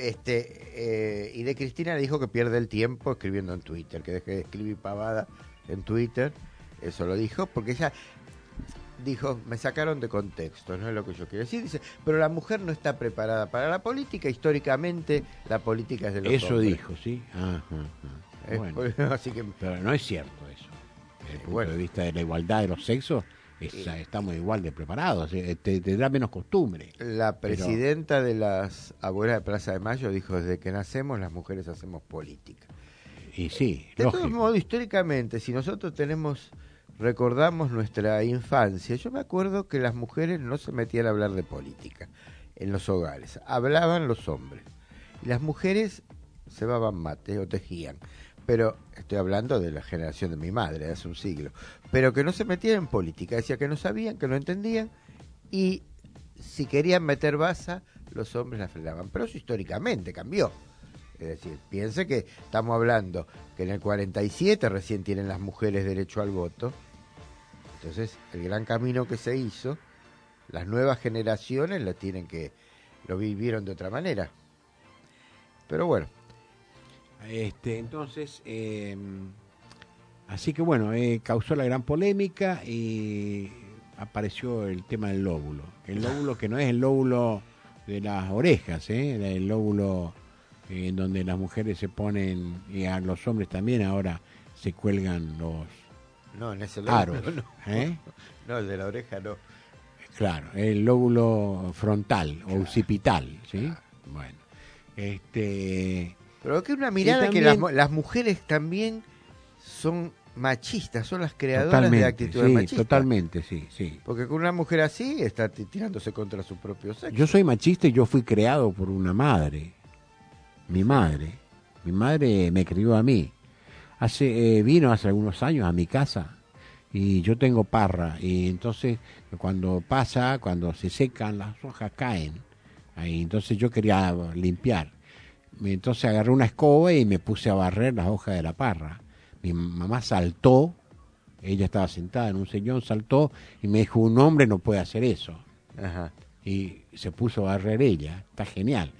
y de Cristina le dijo que pierde el tiempo escribiendo en Twitter, que deje de escribir pavada en Twitter. Eso lo dijo, porque ella dijo, me sacaron de contexto, no es lo que yo quiero decir. Dice, pero la mujer no está preparada para la política, históricamente la política es de los eso hombres. Dijo, sí. Bueno, así que, pero no es cierto eso. Desde el punto de vista de la igualdad de los sexos, estamos igual de preparados, tendrá menos costumbre. La presidenta de las abuelas de Plaza de Mayo dijo, desde que nacemos las mujeres hacemos política. Y sí, de todos modos, históricamente, si nosotros recordamos nuestra infancia, yo me acuerdo que las mujeres no se metían a hablar de política en los hogares, hablaban los hombres y las mujeres cebaban mate o tejían, pero estoy hablando de la generación de mi madre, de hace un siglo, pero que no se metían en política, decía que no sabían, que no entendían, y si querían meter baza, los hombres la frenaban, pero eso históricamente cambió. Es decir, piense que estamos hablando que en el 47 recién tienen las mujeres derecho al voto. Entonces, el gran camino que se hizo, las nuevas generaciones lo vivieron de otra manera. Pero bueno. Entonces, así que bueno, causó la gran polémica y apareció el tema del lóbulo. El lóbulo que no es el lóbulo de las orejas, el lóbulo en donde las mujeres se ponen, y a los hombres también ahora se cuelgan los en ese aros. No, el de la oreja no. Claro, el lóbulo frontal o occipital, ¿sí? Bueno, pero que una mirada también, que las mujeres también son machistas, son las creadoras de actitudes machistas. Totalmente, sí. Porque con una mujer así está tirándose contra su propio sexo. Yo soy machista y yo fui creado por una madre. Mi madre me crió a mí. Vino hace algunos años a mi casa y yo tengo parra y entonces cuando se secan las hojas caen. Ahí, entonces yo quería limpiar. Entonces agarré una escoba y me puse a barrer las hojas de la parra. Mi mamá saltó ella estaba sentada en un sillón, saltó y me dijo, un hombre no puede hacer eso. Ajá. Y se puso a barrer ella. Está genial,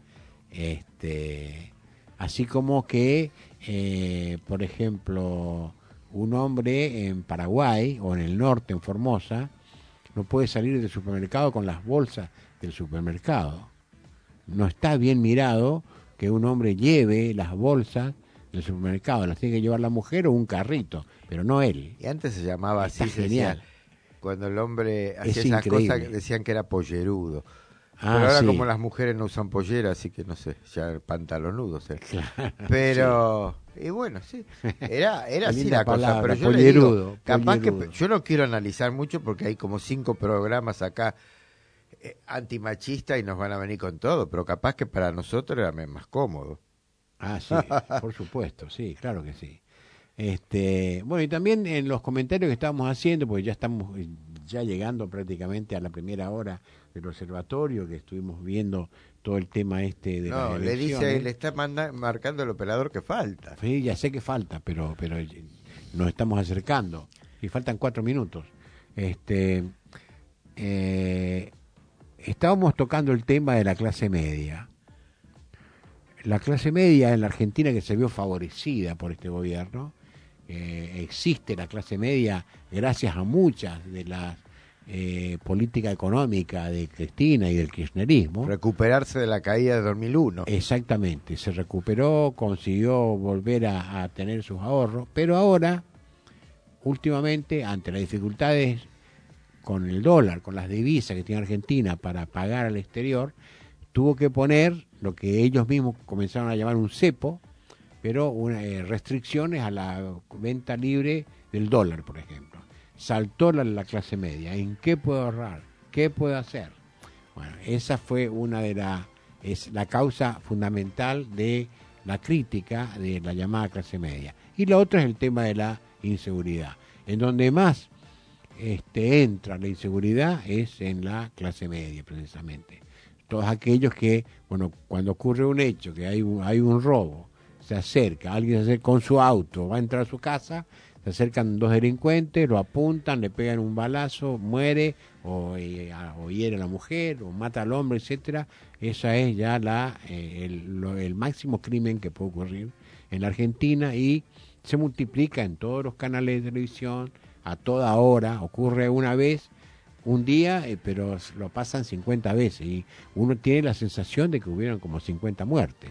así como que, por ejemplo, un hombre en Paraguay o en el norte, en Formosa, no puede salir del supermercado con las bolsas del supermercado. No está bien mirado que un hombre lleve las bolsas del supermercado, las tiene que llevar la mujer o un carrito, pero no él. Y antes se llamaba Está así, se genial. decía, cuando el hombre hacía Es esas increíble. cosas, decían que era pollerudo. Ah, pero ahora sí. como las mujeres no usan pollera, así que no sé, ya pantalonudos. Claro, pero, y bueno, sí, era Qué así linda la cosa, palabra, pero yo le digo, pollerudo, capaz pollerudo. que, yo no quiero analizar mucho porque hay como 5 programas acá antimachistas y nos van a venir con todo, pero capaz que para nosotros era más cómodo. Ah, sí, por supuesto, sí, claro que sí. Bueno, y también en los comentarios que estábamos haciendo, porque ya estamos ya llegando prácticamente a la primera hora del observatorio, que estuvimos viendo todo el tema de No, las le elecciones. le está marcando el operador que falta. Sí, ya sé que falta, pero nos estamos acercando y faltan 4 minutos. Estábamos tocando el tema de la clase media. La clase media en la Argentina, que se vio favorecida por este gobierno, existe la clase media gracias a muchas de las políticas económicas de Cristina y del kirchnerismo. Recuperarse de la caída de 2001. Exactamente, se recuperó, consiguió volver a tener sus ahorros, pero ahora, últimamente, ante las dificultades con el dólar, con las divisas que tiene Argentina para pagar al exterior, tuvo que poner lo que ellos mismos comenzaron a llamar un cepo, pero restricciones a la venta libre del dólar, por ejemplo. Saltó la clase media. ¿En qué puedo ahorrar? ¿Qué puedo hacer? Bueno, esa fue es la causa fundamental de la crítica de la llamada clase media. Y la otra es el tema de la inseguridad. En donde más entra la inseguridad es en la clase media, precisamente. Todos aquellos que, bueno, cuando ocurre un hecho, que hay un robo, se acerca, alguien se acerca con su auto, va a entrar a su casa, se acercan 2 delincuentes, lo apuntan, le pegan un balazo, muere, o hiere a la mujer, o mata al hombre, etcétera. Esa es ya el máximo crimen que puede ocurrir en la Argentina y se multiplica en todos los canales de televisión, a toda hora, ocurre una vez, un día, pero lo pasan 50 veces y uno tiene la sensación de que hubieron como 50 muertes.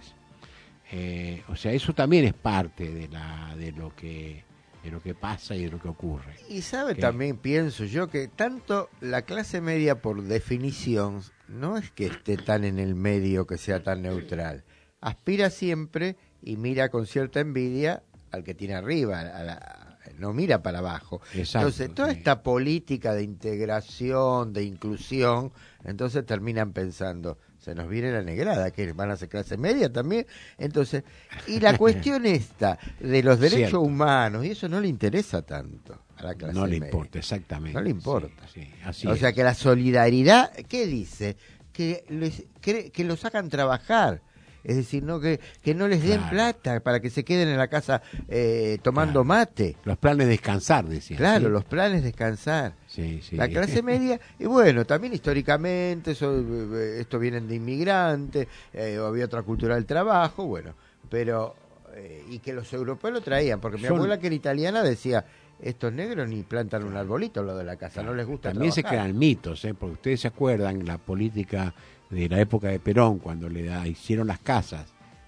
O sea, eso también es parte de lo que pasa y de lo que ocurre. Y sabe también, pienso yo, que tanto la clase media por definición no es que esté tan en el medio, que sea tan neutral. Aspira siempre y mira con cierta envidia al que tiene arriba, no mira para abajo. Exacto, entonces, toda esta política de integración, de inclusión, entonces terminan pensando, se nos viene la negrada, que van a ser clase media también. Entonces, y la cuestión esta de los derechos Cierto. humanos, y eso no le interesa tanto a la clase No le media. importa, exactamente. No le importa. Sí, así o es. sea que la solidaridad, ¿qué dice? Que los hagan trabajar. Es decir, no que no les den plata para que se queden en la casa tomando mate. Los planes de descansar, decían. Claro, ¿sí? los planes de descansar. Sí, sí. La clase media, y bueno, también históricamente, esto vienen de inmigrantes, había otra cultura del trabajo, bueno, pero, y que los europeos lo traían, porque mi abuela que era italiana decía, estos negros ni plantan un arbolito al lado de la casa, no les gusta También trabajar. se crean mitos, porque ustedes se acuerdan la política de la época de Perón, cuando hicieron las casas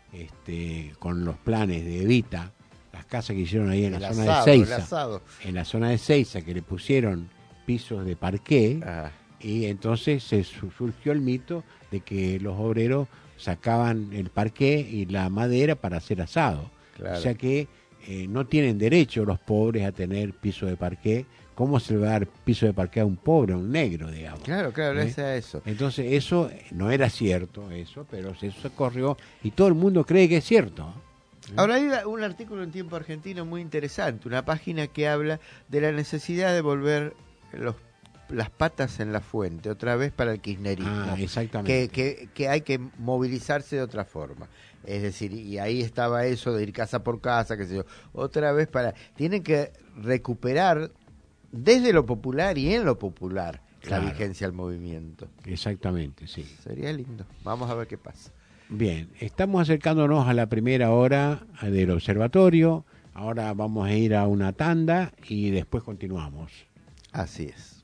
con los planes de Evita, las casas que hicieron ahí en la zona de Seiza, en la zona de Seiza, que le pusieron pisos de parqué, y entonces se surgió el mito de que los obreros sacaban el parqué y la madera para hacer asado. Claro. O sea que no tienen derecho los pobres a tener piso de parqué. ¿Cómo se le va a dar piso de parqué a un pobre, a un negro, digamos? Claro, es eso. Entonces eso no era cierto, pero eso se corrió y todo el mundo cree que es cierto. Ahora hay un artículo en Tiempo Argentino muy interesante, una página que habla de la necesidad de volver los las patas en la fuente, otra vez para el kirchnerismo. Exactamente. Que hay que movilizarse de otra forma. Es decir, y ahí estaba eso de ir casa por casa, qué sé yo. Otra vez tienen que recuperar desde lo popular y en lo popular la vigencia del movimiento. Exactamente, sí. Sería lindo. Vamos a ver qué pasa. Bien, estamos acercándonos a la primera hora del observatorio. Ahora vamos a ir a una tanda y después continuamos. Así es.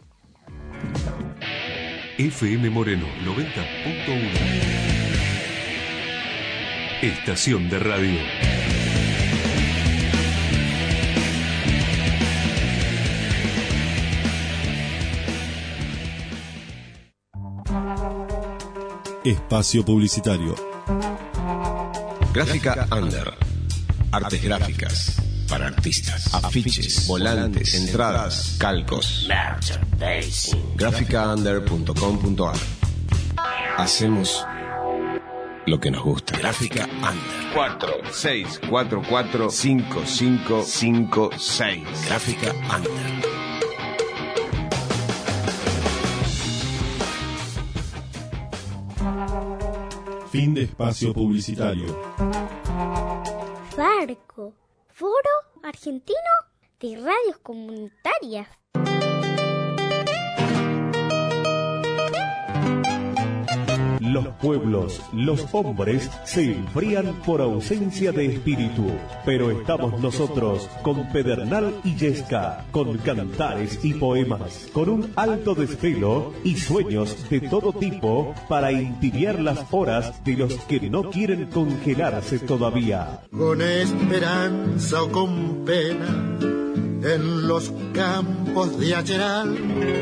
FM Moreno 90.1. Estación de radio. Espacio publicitario. Gráfica Under. Artes gráficas para artistas. Afiches, volantes, entradas, calcos. Gráficaunder.com.ar. Hacemos lo que nos gusta. Gráfica Under. 46445556. Gráfica Under. Fin de espacio publicitario. Farco, Foro Argentino de Radios Comunitarias. Los pueblos, los hombres se enfrían por ausencia de espíritu, pero estamos nosotros con Pedernal y Yesca, con cantares y poemas, con un alto desvelo y sueños de todo tipo para intibiar las horas de los que no quieren congelarse todavía. Con esperanza o con pena, en los campos de Acheral.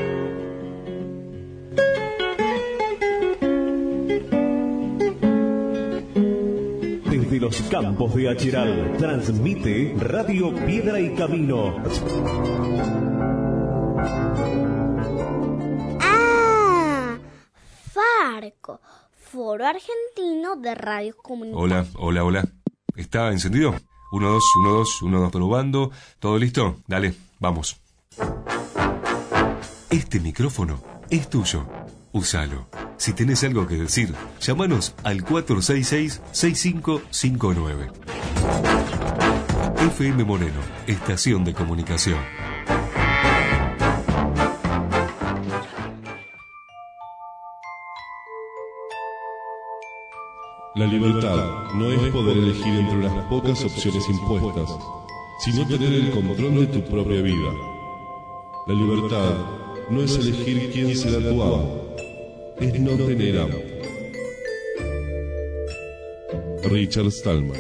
Desde los campos de Acheral, transmite Radio Piedra y Camino. Ah, Farco, Foro Argentino de Radios Comunitarias. Hola. ¿Está encendido? 1, 2, 1, 2, 1, 2, probando. ¿Todo listo? Dale, vamos. Este micrófono es tuyo. Úsalo. Si tenés algo que decir, llámanos al 466-6559. FM Moreno, estación de comunicación. La libertad no es poder elegir entre unas pocas opciones impuestas, sino tener el control de tu propia vida. La libertad no es elegir quién será tu amo, es no tener amo. Richard Stallman.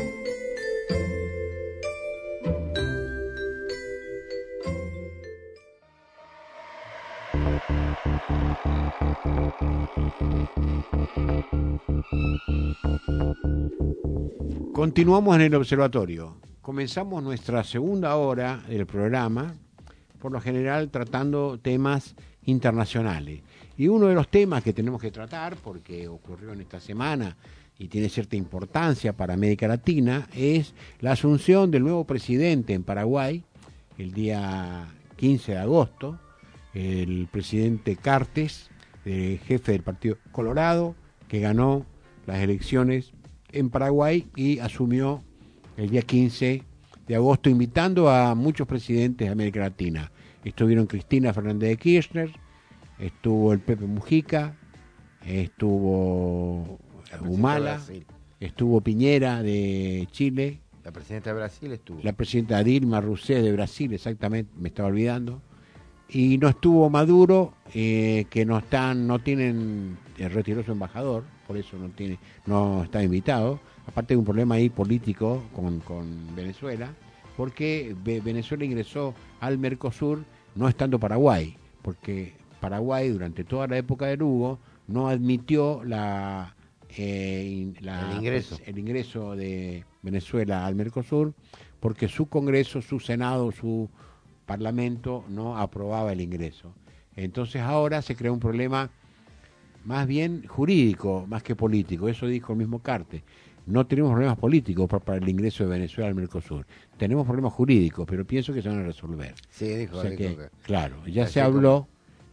Continuamos en el observatorio. Comenzamos nuestra segunda hora del programa, por lo general tratando temas internacionales. Y uno de los temas que tenemos que tratar, porque ocurrió en esta semana y tiene cierta importancia para América Latina, es la asunción del nuevo presidente en Paraguay, el día 15 de agosto, el presidente Cartes, jefe del Partido Colorado, que ganó las elecciones en Paraguay y asumió el día 15 de agosto, invitando a muchos presidentes de América Latina. Estuvieron Cristina Fernández de Kirchner, estuvo el Pepe Mujica, estuvo Humala, estuvo Piñera de Chile. La presidenta de Brasil estuvo. La presidenta Dilma Rousseff de Brasil, exactamente, me estaba olvidando. Y no estuvo Maduro, que no tienen, retiró su embajador, por eso no está invitado. Aparte de un problema ahí político con Venezuela, porque Venezuela ingresó al Mercosur no estando Paraguay, porque Paraguay durante toda la época de Lugo no admitió el ingreso de Venezuela al Mercosur, porque su Congreso, su Senado, su Parlamento no aprobaba el ingreso. Entonces ahora se crea un problema más bien jurídico, más que político. Eso dijo el mismo Cartes. No tenemos problemas políticos para el ingreso de Venezuela al Mercosur. Tenemos problemas jurídicos, pero pienso que se van a resolver. Sí, dijo. Claro, ya se habló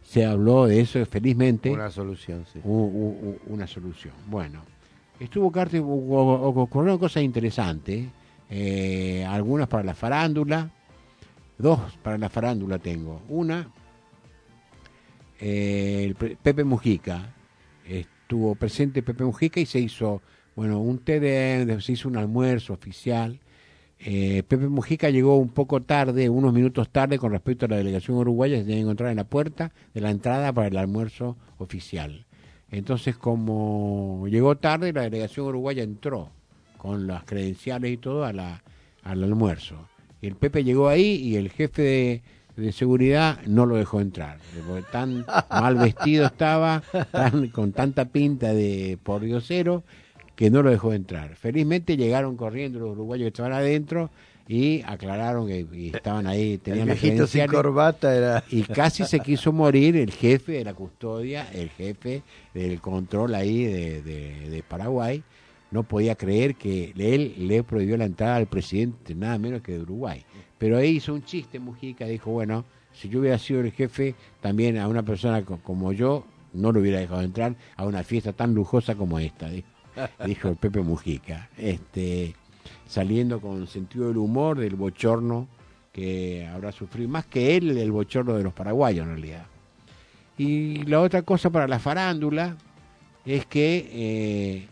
se habló de eso, felizmente. Una solución, sí. Una solución. Bueno, estuvo Cartes, ocurrieron cosas interesantes, algunas para la farándula, 2 para la farándula tengo. Una, Pepe Mujica, estuvo presente Pepe Mujica y se hizo, un TDM, se hizo un almuerzo oficial. Pepe Mujica llegó un poco tarde, unos minutos tarde con respecto a la delegación uruguaya, se tenía que encontrar en la puerta de la entrada para el almuerzo oficial. Entonces, como llegó tarde, la delegación uruguaya entró con las credenciales y todo al almuerzo. Y el Pepe llegó ahí y el jefe de seguridad no lo dejó entrar, porque tan mal vestido estaba, con tanta pinta de pordiosero, que no lo dejó entrar. Felizmente llegaron corriendo los uruguayos que estaban adentro y aclararon que estaban ahí, tenían las credenciales. Sin corbata era... Y casi se quiso morir el jefe de la custodia, el jefe del control ahí de Paraguay. No podía creer que él le prohibió la entrada al presidente, nada menos que de Uruguay. Pero ahí hizo un chiste Mujica, dijo, bueno, si yo hubiera sido el jefe, también a una persona como yo no lo hubiera dejado entrar a una fiesta tan lujosa como esta, dijo el Pepe Mujica, saliendo con sentido del humor, del bochorno que habrá sufrido, más que él, el bochorno de los paraguayos en realidad. Y la otra cosa para la farándula es que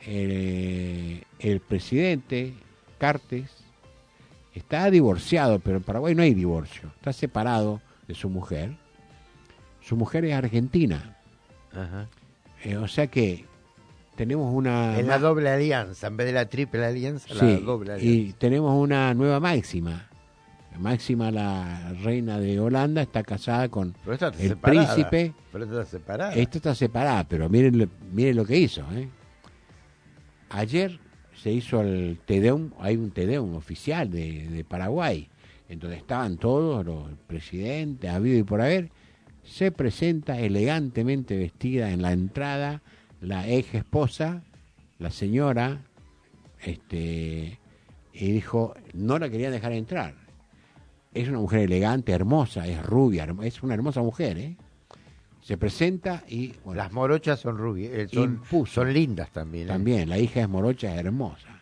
el presidente Cartes está divorciado, pero en Paraguay no hay divorcio, está separado de su mujer. Su mujer es argentina. Ajá. O sea que tenemos una... En la doble alianza, en vez de la triple alianza, sí, la doble alianza. Y tenemos una nueva Máxima. Máxima, la reina de Holanda, está casada con el príncipe. Pero está separada. Esta está separada, pero miren lo que hizo. Ayer se hizo el Tedeum, hay un Tedeum oficial de Paraguay, en donde estaban todos los presidentes, habido y por haber. Se presenta elegantemente vestida en la entrada la ex esposa, la señora, y dijo, no la querían dejar entrar. Es una mujer elegante, hermosa, es rubia, es una hermosa mujer, Se presenta y... Bueno, las morochas son rubias, son lindas también. También, la hija es morocha, es hermosa.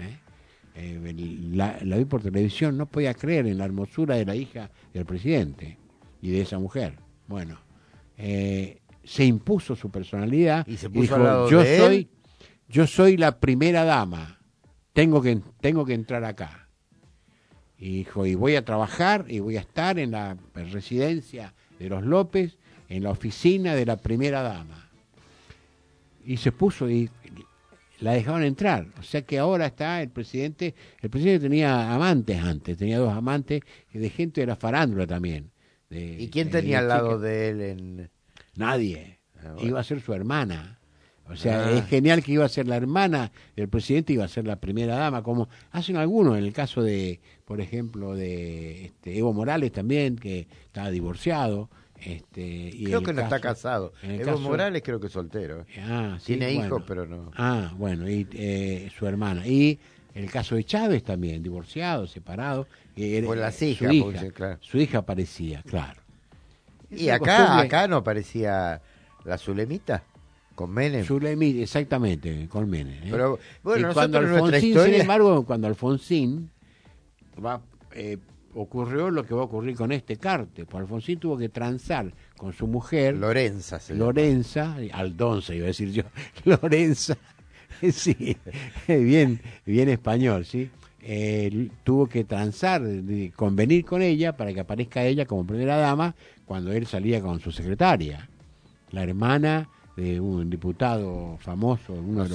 La vi por televisión, no podía creer en la hermosura de la hija del presidente y de esa mujer. Bueno, se impuso su personalidad y se puso dijo, al lado de él. Yo soy la primera dama, tengo que entrar acá. Y dijo, y voy a trabajar y voy a estar en la residencia de los López, en la oficina de la primera dama. Y se puso y la dejaron entrar. O sea que ahora está el presidente tenía amantes antes, tenía 2 amantes de gente de la farándula también. ¿Y quién tenía al lado de él? Nadie. Iba a ser su hermana. O sea, es genial que iba a ser la hermana del presidente, iba a ser la primera dama, como hacen algunos, en el caso de, por ejemplo, de Evo Morales también, que estaba divorciado. Y creo que no está casado. Evo Morales creo que es soltero. Sí, tiene hijos, pero no. Bueno, y su hermana. Y el caso de Chávez también, divorciado, separado. Con las hijas, claro. Su hija aparecía, claro. Y acá no aparecía la Zulemita. Con Menem. Zulemita, exactamente, con Menem. Pero bueno, y cuando Alfonsín, sin embargo, cuando Alfonsín ocurrió lo que va a ocurrir con este Cartes, pues Alfonsín tuvo que transar con su mujer Lorenza, Aldonza iba a decir yo, Lorenza, sí, bien español, sí. Tuvo que transar, convenir con ella para que aparezca ella como primera dama cuando él salía con su secretaria, la hermana de un diputado famoso, uno de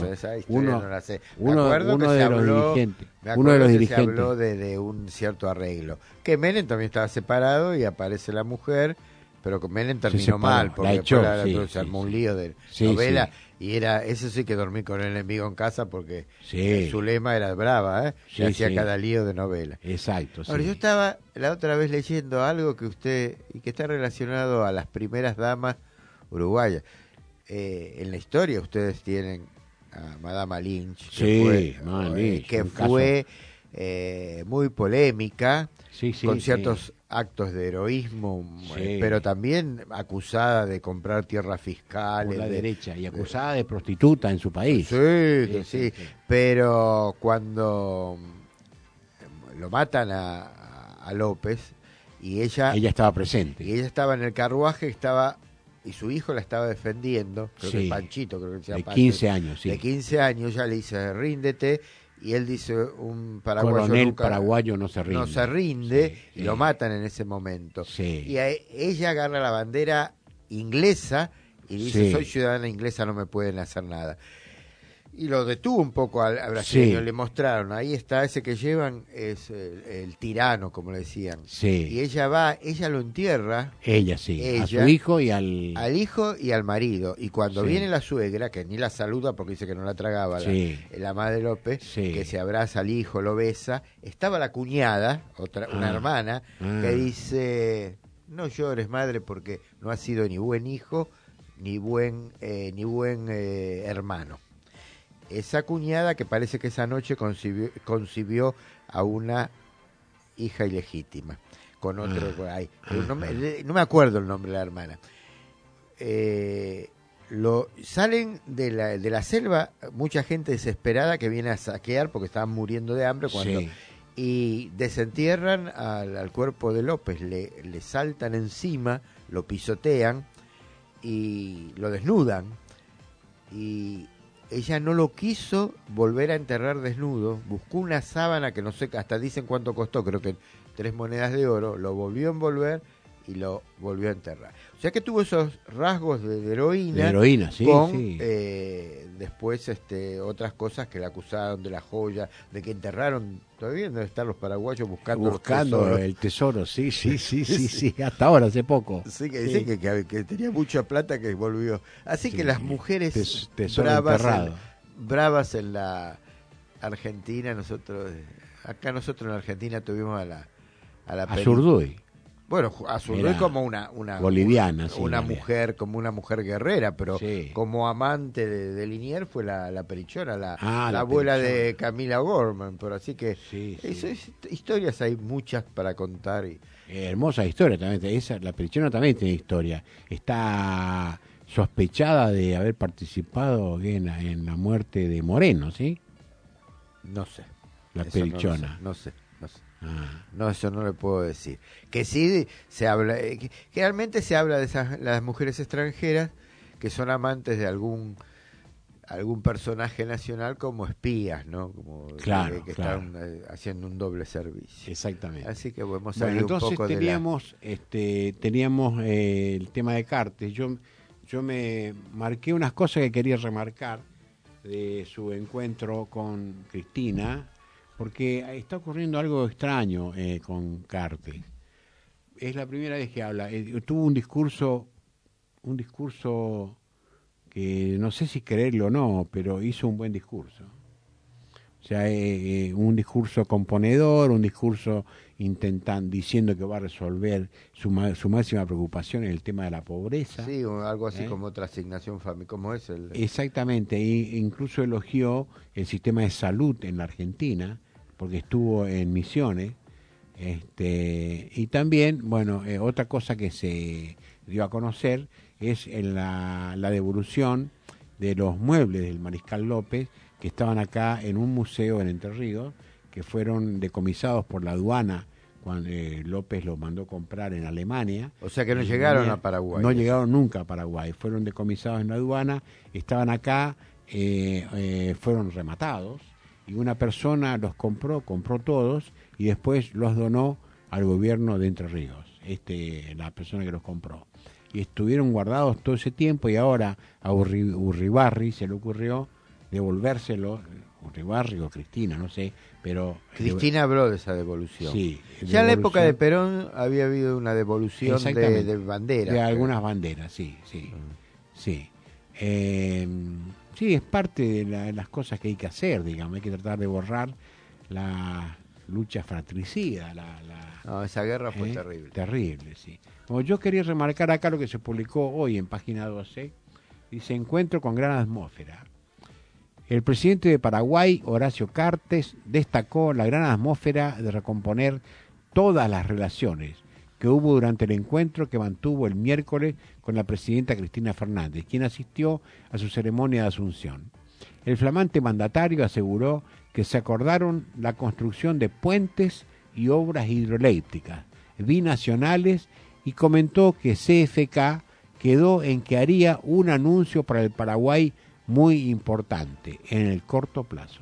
los dirigentes. Se habló de un cierto arreglo. Que Menem también estaba separado y aparece la mujer, pero con Menem terminó mal, porque después se armó un lío de novela. Y era, eso sí que dormí con el enemigo en casa porque su lema era brava, y hacía cada lío de novela. Exacto. Ahora, yo estaba la otra vez leyendo algo que está relacionado a las primeras damas uruguayas. En la historia ustedes tienen a Madama Lynch, que fue muy polémica, con ciertos actos de heroísmo, Sí. pero también acusada de comprar tierras fiscales. Por la derecha, y acusada de prostituta en su país. Sí. Pero cuando lo matan a López, y ella estaba presente. Y ella estaba en el carruaje, y su hijo la estaba defendiendo, creo que Panchito, creo que se llama de Pancho, 15 años, sí. De 15 años, ya le dice, ríndete, y él dice, un paraguayo Coronel paraguayo no se rinde. No se rinde, Sí, y lo matan en ese momento. Sí. Y ella agarra la bandera inglesa y dice, Sí. soy ciudadana inglesa, no me pueden hacer nada. Y lo detuvo un poco al brasileño, Sí. le mostraron, ahí está, ese que llevan es el tirano, como le decían. Sí. Y ella lo entierra. Ella, a su hijo y al hijo y al marido. Y cuando Sí. viene la suegra, que ni la saluda porque dice que no la tragaba, Sí. la madre López, que se abraza al hijo, lo besa, estaba la cuñada, una hermana, que dice, no llores, madre, porque no has sido ni buen hijo, ni buen hermano. Esa cuñada que parece que esa noche concibió a una hija ilegítima con otro por ahí. Pero no me acuerdo el nombre de la hermana. Salen de la selva mucha gente desesperada que viene a saquear porque estaban muriendo de hambre y desentierran al cuerpo de López, le saltan encima, lo pisotean y lo desnudan, y ella no lo quiso volver a enterrar desnudo, buscó una sábana que no sé, hasta dicen cuánto costó, creo que 3 monedas de oro, lo volvió a envolver y lo volvió a enterrar. O sea que tuvo esos rasgos de heroína. De heroína, sí, con, sí. Después otras cosas que la acusaron de la joya, de que enterraron, todavía deben estar los paraguayos buscando el tesoro, sí, hasta ahora, hace poco. Sí, que dicen que tenía mucha plata que volvió. Así que las mujeres tesoro bravas en la Argentina, nosotros en la Argentina tuvimos a la Zurduy. Bueno, a Zurduy como una boliviana, una mujer, como una mujer guerrera, pero como amante de Liniers fue la Perichona, la abuela Perichona. de Camila Gorman, pero así que historias hay muchas para contar. Hermosa historia también, la Perichona también tiene historia. Está sospechada de haber participado en la muerte de Moreno, ¿sí? No sé. La Eso Perichona. No sé. No, eso no le puedo decir. Que sí se habla, generalmente se habla de las mujeres extranjeras que son amantes de algún personaje nacional como espías, ¿no? Como que están haciendo un doble servicio. Exactamente. Así que podemos salir un poco teníamos el tema de Cartes. Yo me marqué unas cosas que quería remarcar de su encuentro con Cristina, porque está ocurriendo algo extraño con Cartes. Es la primera vez que habla. Tuvo un discurso que no sé si creerlo o no, pero hizo un buen discurso. O sea, un discurso componedor, un discurso diciendo que va a resolver su máxima preocupación en el tema de la pobreza. Sí, algo así como otra asignación familiar, como es el... Exactamente, e incluso elogió el sistema de salud en la Argentina, porque estuvo en Misiones, y también, bueno, otra cosa que se dio a conocer es en la devolución de los muebles del Mariscal López, que estaban acá en un museo en Entre Ríos, que fueron decomisados por la aduana cuando López los mandó comprar en Alemania. O sea que no llegaron a Paraguay. No llegaron nunca a Paraguay, fueron decomisados en la aduana, estaban acá, fueron rematados, y una persona los compró todos, y después los donó al gobierno de Entre Ríos, la persona que los compró. Y estuvieron guardados todo ese tiempo, y ahora a Urribarri se le ocurrió devolvérselo, Urribarri o Cristina, no sé, pero... Cristina habló de esa devolución. Sí. Ya en la época de Perón había habido una devolución de banderas. De algunas banderas, sí. Sí, es parte de las cosas que hay que hacer, digamos, hay que tratar de borrar la lucha fratricida. No, esa guerra fue terrible. Terrible, sí. Como yo quería remarcar acá lo que se publicó hoy en página 12, dice: encuentro con gran atmósfera. El presidente de Paraguay, Horacio Cartes, destacó la gran atmósfera de recomponer todas las relaciones que hubo durante el encuentro que mantuvo el miércoles con la presidenta Cristina Fernández, quien asistió a su ceremonia de asunción. El flamante mandatario aseguró que se acordaron la construcción de puentes y obras hidroeléctricas binacionales y comentó que CFK quedó en que haría un anuncio para el Paraguay muy importante en el corto plazo.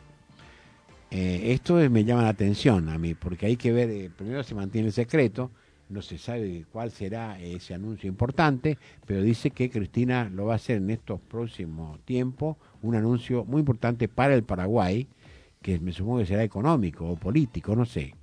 Esto me llama la atención a mí, porque hay que ver, primero se mantiene el secreto, no se sabe cuál será ese anuncio importante, pero dice que Cristina lo va a hacer en estos próximos tiempos, un anuncio muy importante para el Paraguay, que me supongo que será económico o político, no sé.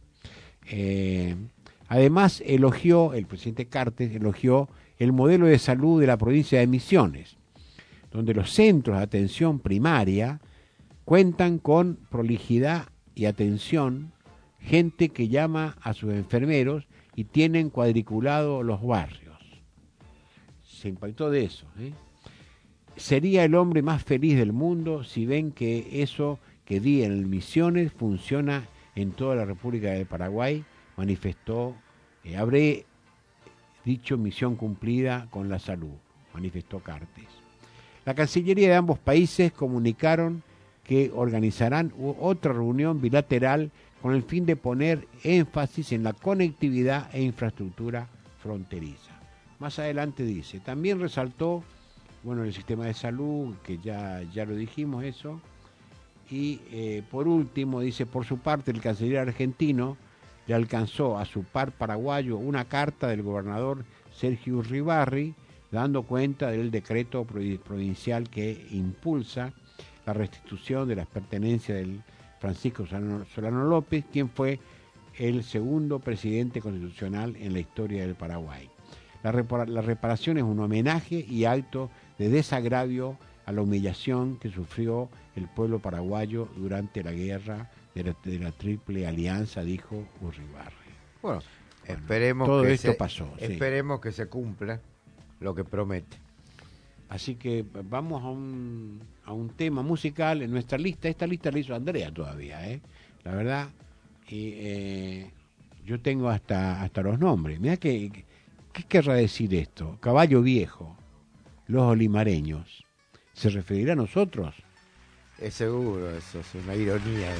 Además, el presidente Cartes elogió el modelo de salud de la provincia de Misiones, donde los centros de atención primaria cuentan con prolijidad y atención, gente que llama a sus enfermeros y tienen cuadriculados los barrios. Se impactó de eso. Sería el hombre más feliz del mundo si ven que eso que di en Misiones funciona en toda la República del Paraguay, manifestó. Habré dicho misión cumplida con la salud, manifestó Cartes. La Cancillería de ambos países comunicaron que organizarán otra reunión bilateral con el fin de poner énfasis en la conectividad e infraestructura fronteriza. Más adelante dice, también resaltó, el sistema de salud, que ya lo dijimos eso, y por último dice, por su parte el canciller argentino le alcanzó a su par paraguayo una carta del gobernador Sergio Uribarri, dando cuenta del decreto provincial que impulsa la restitución de las pertenencias del Francisco Solano López, quien fue el segundo presidente constitucional en la historia del Paraguay. La reparación es un homenaje y acto de desagravio a la humillación que sufrió el pueblo paraguayo durante la guerra de la Triple Alianza, dijo Uribarri. Bueno, esperemos todo que esto pasó. Esperemos que se cumpla lo que promete. Así que vamos a un tema musical en nuestra lista. Esta lista la hizo Andrea todavía, la verdad. Y yo tengo hasta los nombres. Mirá ¿qué querrá decir esto? Caballo Viejo, Los Olimareños. ¿Se referirá a nosotros? Es seguro, eso es una ironía.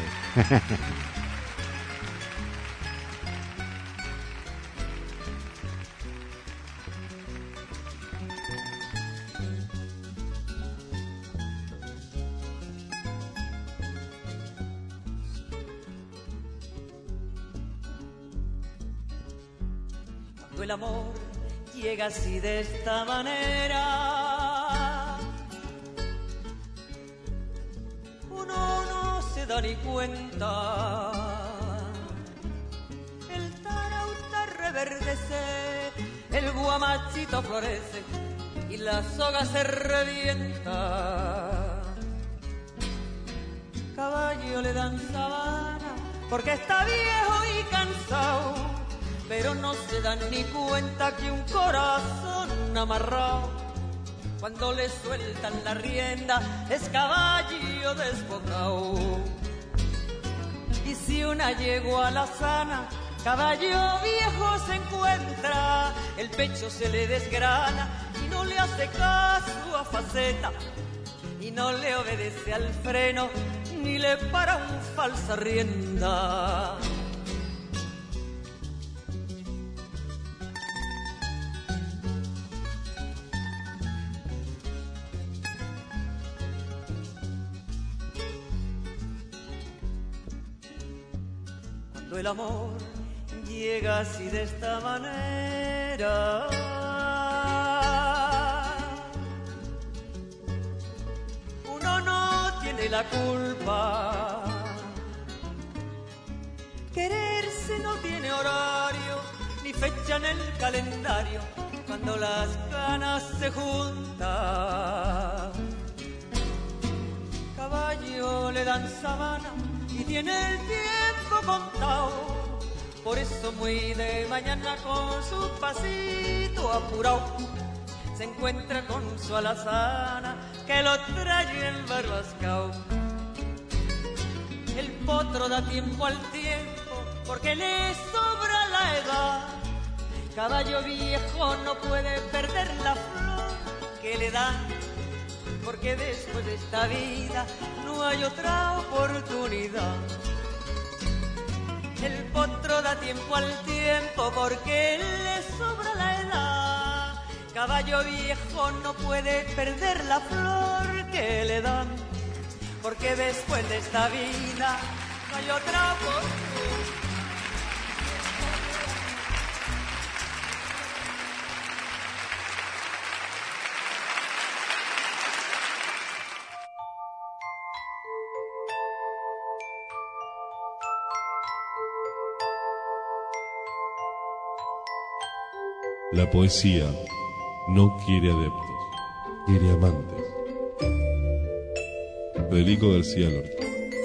Cuando el amor llega así de esta manera, uno no se da ni cuenta. El tarauta reverdece, el guamachito florece y la soga se revienta. Caballo le dan sabana porque está viejo y cansado, pero no se dan ni cuenta que un corazón amarrado, cuando le sueltan la rienda, es caballo desbocado. Y si una yegua la sana, caballo viejo se encuentra, el pecho se le desgrana y no le hace caso a faceta, y no le obedece al freno, ni le para un falsa rienda. Cuando el amor llega así de esta manera, uno no tiene la culpa. Quererse no tiene horario ni fecha en el calendario, cuando las ganas se juntan. Caballo le dan sabana y tiene el tiempo contado, por eso muy de mañana con su pasito apurado se encuentra con su alazana que lo trae embarbascao. El potro da tiempo al tiempo porque le sobra la edad, Caballo viejo no puede perder la flor que le dan, porque después de esta vida no hay otra oportunidad. El potro da tiempo al tiempo porque le sobra la edad. Caballo viejo no puede perder la flor que le dan, porque después de esta vida no hay otra oportunidad. La poesía no quiere adeptos, quiere amantes. Federico García Lorca.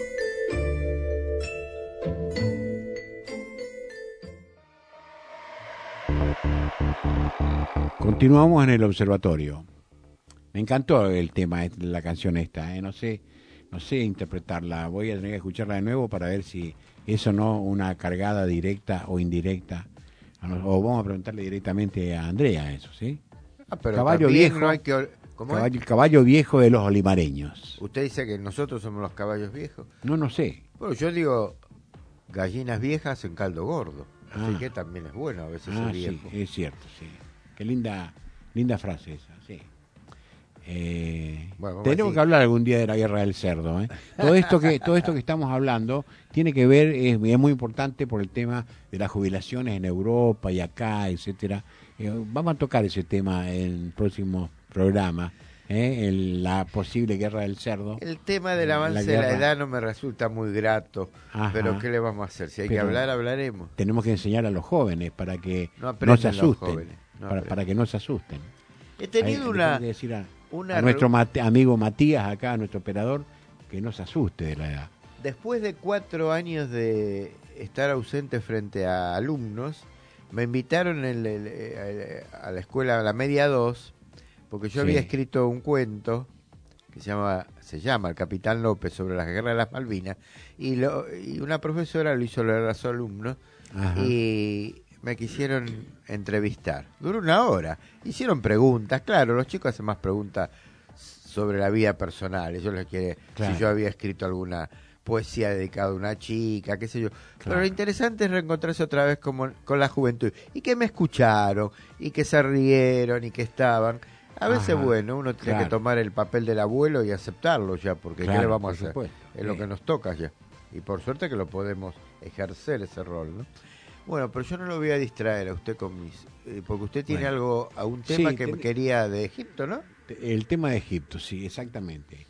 Continuamos en el observatorio. Me encantó el tema de la canción esta, no sé interpretarla. Voy a tener que escucharla de nuevo para ver si es o no una cargada directa o indirecta. O vamos a preguntarle directamente a Andrea eso, ¿sí? Pero caballo viejo, no hay que... caballo viejo de los olimareños. ¿Usted dice que nosotros somos los caballos viejos? No sé. Bueno, yo digo gallinas viejas en caldo gordo. Así que también es bueno a veces ser viejo. Sí, es cierto, sí. Qué linda frase esa, sí. Bueno, tenemos que hablar algún día de la guerra del cerdo, ¿eh? Todo esto que estamos hablando tiene que ver, es muy importante por el tema de las jubilaciones en Europa y acá, etcétera. Vamos a tocar ese tema en el próximo programa, la posible guerra del cerdo. El tema del avance de la edad no me resulta muy grato. Ajá. Pero ¿qué le vamos a hacer? Si hay que hablar, hablaremos. Tenemos que enseñar a los jóvenes para que no se asusten, para que no se asusten. He tenido a nuestro amigo Matías acá, nuestro operador, que no se asuste de la edad. Después de 4 años de estar ausente frente a alumnos, me invitaron a la escuela, a la media 2, porque yo había escrito un cuento que se llama El Capitán López, sobre la guerra de las Malvinas, y una profesora lo hizo leer a los alumnos. Ajá. Y me quisieron entrevistar. Duró 1 hora. Hicieron preguntas. Claro, los chicos hacen más preguntas sobre la vida personal. Ellos les quieren si yo había escrito alguna poesía dedicada a una chica, qué sé yo. Claro. Pero lo interesante es reencontrarse otra vez con la juventud. Y que me escucharon, y que se rieron, y que estaban. A veces, bueno, uno tiene que tomar el papel del abuelo y aceptarlo ya, porque ¿qué le vamos a hacer? Supuesto. Es lo que nos toca ya. Y por suerte que lo podemos ejercer ese rol, ¿no? Bueno, pero yo no lo voy a distraer a usted con porque usted tiene un tema que quería de Egipto, ¿no? El tema de Egipto, sí, exactamente.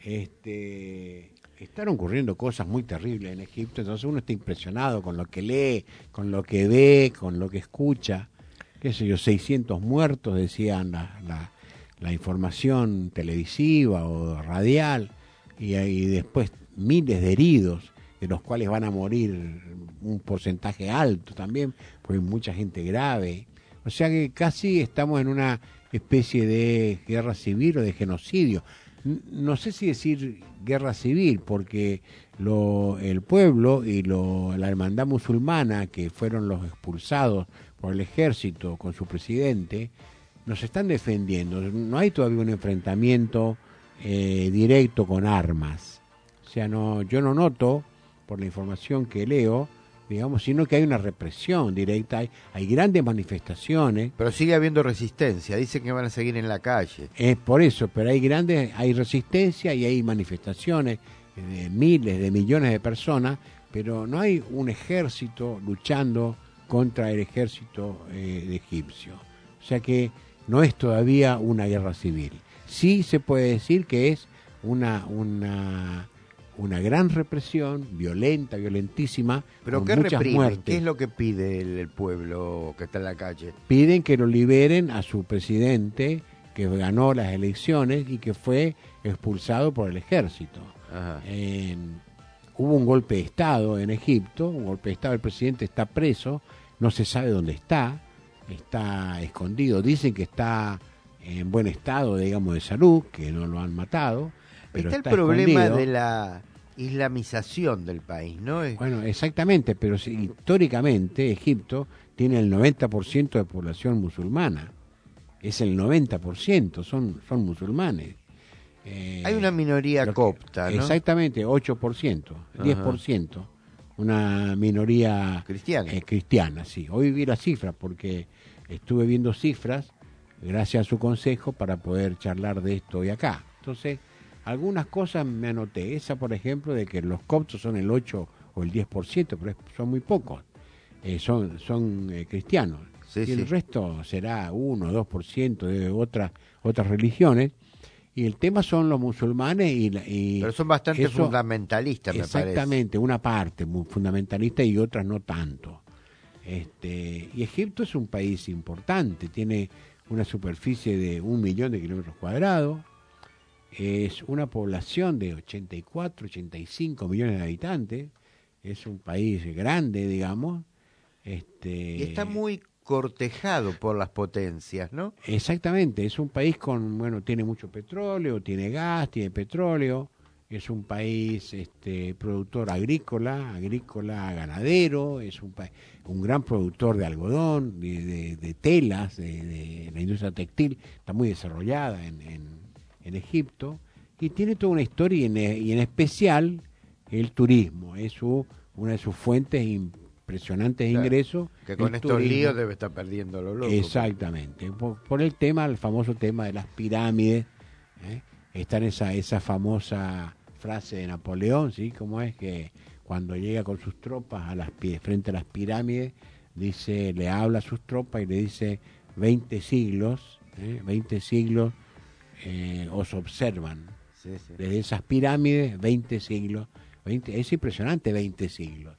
Están ocurriendo cosas muy terribles en Egipto, entonces uno está impresionado con lo que lee, con lo que ve, con lo que escucha. Qué sé yo, 600 muertos, decían la información televisiva o radial, y después miles de heridos, de los cuales van a morir un porcentaje alto también, porque hay mucha gente grave. O sea que casi estamos en una especie de guerra civil o de genocidio. No sé si decir guerra civil, porque el pueblo y la hermandad musulmana, que fueron los expulsados por el ejército con su presidente, nos están defendiendo. No hay todavía un enfrentamiento directo con armas. O sea, yo no noto, por la información que leo, digamos, sino que hay una represión directa, hay grandes manifestaciones. Pero sigue habiendo resistencia, dicen que van a seguir en la calle. Es por eso, pero hay resistencia y hay manifestaciones de miles, de millones de personas, pero no hay un ejército luchando contra el ejército de egipcio. O sea que no es todavía una guerra civil. Sí se puede decir que es una gran represión, violentísima, pero con ¿qué muchas reprimen? muertes. ¿Qué es lo que pide el pueblo que está en la calle? Piden que lo liberen a su presidente, que ganó las elecciones y que fue expulsado por el ejército. Hubo un golpe de Estado en Egipto, el presidente está preso, no se sabe dónde está escondido, dicen que está en buen estado, digamos, de salud, que no lo han matado. Pero está el problema escondido. de la islamización del país, ¿no? Bueno, exactamente, pero históricamente Egipto tiene el 90% de población musulmana. Es el 90%, son musulmanes. Hay una minoría copta, ¿no? Exactamente, 8%, 10%. Una minoría cristiana, sí. Hoy vi las cifras porque estuve viendo cifras gracias a su consejo para poder charlar de esto hoy acá. Entonces, algunas cosas me anoté. Esa, por ejemplo, de que los coptos son el 8 o el 10%, pero son muy pocos. Son cristianos. Y el resto será 1 o 2% de otras religiones. Y el tema son los musulmanes pero son bastante fundamentalistas, me parece. Exactamente, una parte muy fundamentalista y otras no tanto. Y Egipto es un país importante, tiene una superficie de 1 millón de kilómetros cuadrados, es una población de 84, 85 millones de habitantes, es un país grande, digamos. Y está muy cortejado por las potencias, ¿no? Exactamente, es un país tiene mucho petróleo, tiene gas, tiene petróleo, es un país productor agrícola, ganadero, es un gran productor de algodón, de telas, de la industria textil, está muy desarrollada en Egipto, y tiene toda una historia, y en especial el turismo, es una de sus fuentes impresionantes de ingresos. Que con estos líos debe estar perdiendo lo loco. Exactamente, por el famoso tema de las pirámides, está en esa famosa frase de Napoleón, ¿sí? Como es que cuando llega con sus tropas frente a las pirámides, le habla a sus tropas y le dice 20 siglos os observan. Sí. Desde esas pirámides, 20 siglos. Es impresionante 20 siglos.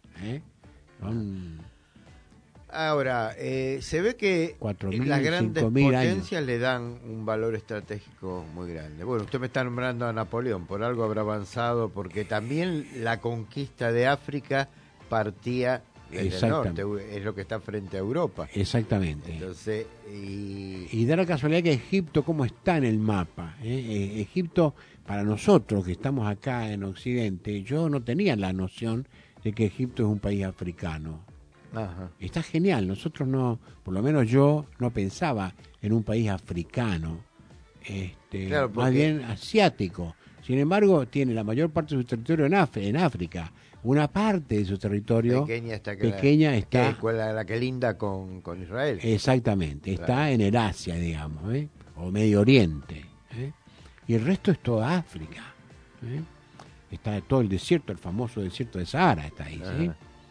Ahora, se ve que 4.000, las grandes 5.000 potencias años. le dan un valor estratégico muy grande. Bueno, usted me está nombrando a Napoleón, por algo habrá avanzado, porque también la conquista de África partía desde el norte, es lo que está frente a Europa. Exactamente. Entonces, y da la casualidad que Egipto, ¿cómo está en el mapa? Egipto, para nosotros que estamos acá en Occidente, yo no tenía la noción de que Egipto es un país africano. Ajá. Está genial, nosotros no, por lo menos yo no pensaba en un país africano, Claro, más bien asiático. Sin embargo, tiene la mayor parte de su territorio en África. Una parte de su territorio pequeña está, la que linda con Israel. Exactamente, Claro. está en el Asia, digamos, o Medio Oriente. Y el resto es toda África. Está todo el desierto, el famoso desierto de Sahara está ahí, ¿sí?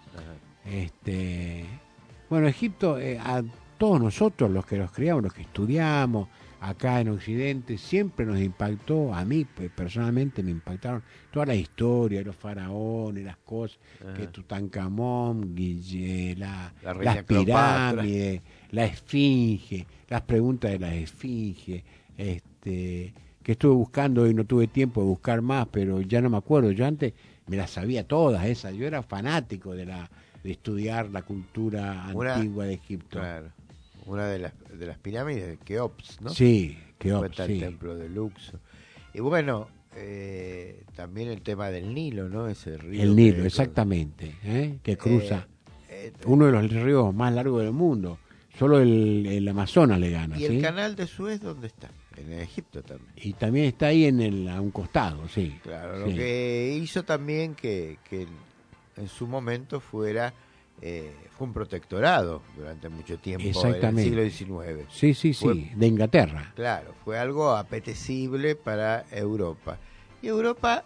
Bueno, Egipto, a todos nosotros, los que nos criamos, los que estudiamos acá en Occidente, siempre nos impactó, a mí personalmente me impactaron todas las historias, los faraones, las cosas, que Tutankamón, las pirámides, la esfinge, las preguntas de la esfinge, que estuve buscando y no tuve tiempo de buscar más, pero ya no me acuerdo. Yo antes me las sabía todas esas. Yo era fanático de estudiar la cultura antigua de Egipto. Claro. Una de las pirámides de Keops, ¿no? Sí, Keops, el templo de Luxor. Y bueno, también el tema del Nilo, ¿no? Ese río. El Nilo, exactamente, que cruza uno de los ríos más largos del mundo. Solo el Amazonas le gana. ¿Y el canal de Suez dónde está? En Egipto también. Y también está ahí a un costado, sí. Claro, lo que hizo también que en su momento fue un protectorado durante mucho tiempo, en el siglo XIX. Sí, de Inglaterra. Claro, fue algo apetecible para Europa. Y Europa,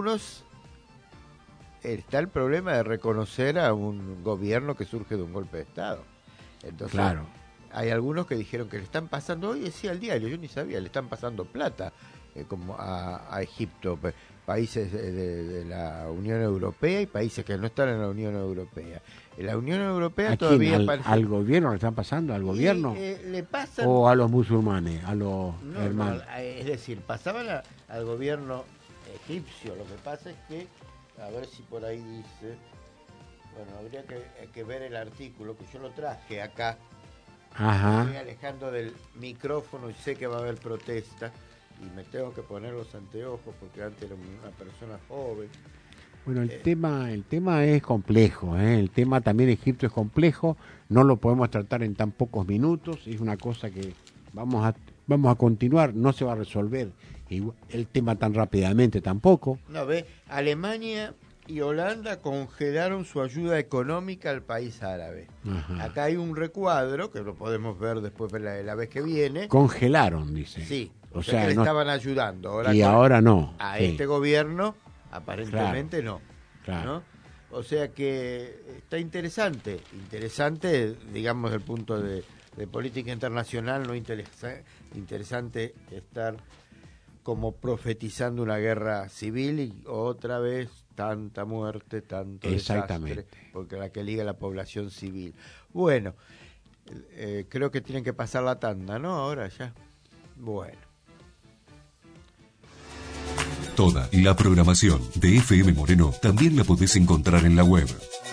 está el problema de reconocer a un gobierno que surge de un golpe de Estado. Entonces, claro. Hay algunos que dijeron que le están pasando, hoy decía el diario, yo ni sabía, le están pasando plata como a Egipto, países de la Unión Europea y países que no están en la Unión Europea. En la Unión Europea todavía parece... ¿Al gobierno le están pasando? ¿Al gobierno? Le pasan... ¿O a los musulmanes? ¿A los hermanos? No, es decir, pasaban al gobierno egipcio. Lo que pasa es que, a ver si por ahí dice... Bueno, habría que ver el artículo, que yo lo traje acá. Ajá. Me estoy alejando del micrófono y sé que va a haber protesta y me tengo que poner los anteojos porque antes era una persona joven. Bueno, el tema es complejo, ¿eh? El tema también Egipto es complejo, no lo podemos tratar en tan pocos minutos, es una cosa que vamos a continuar, no se va a resolver el tema tan rápidamente tampoco. No, ve, Alemania y Holanda congelaron su ayuda económica al país árabe. Ajá. Acá hay un recuadro, que lo podemos ver después la vez que viene. Congelaron, dice. Sí, o sea que le estaban ayudando. Ahora no. A este gobierno, aparentemente claro. Claro. ¿No? O sea que está interesante, digamos, desde el punto de política internacional, no interesante estar como profetizando una guerra civil y otra vez tanta muerte, tanto desastre, porque la que liga la población civil. Bueno, creo que tienen que pasar la tanda, ¿no? Ahora ya. Bueno. Toda la programación de FM Moreno también la podés encontrar en la web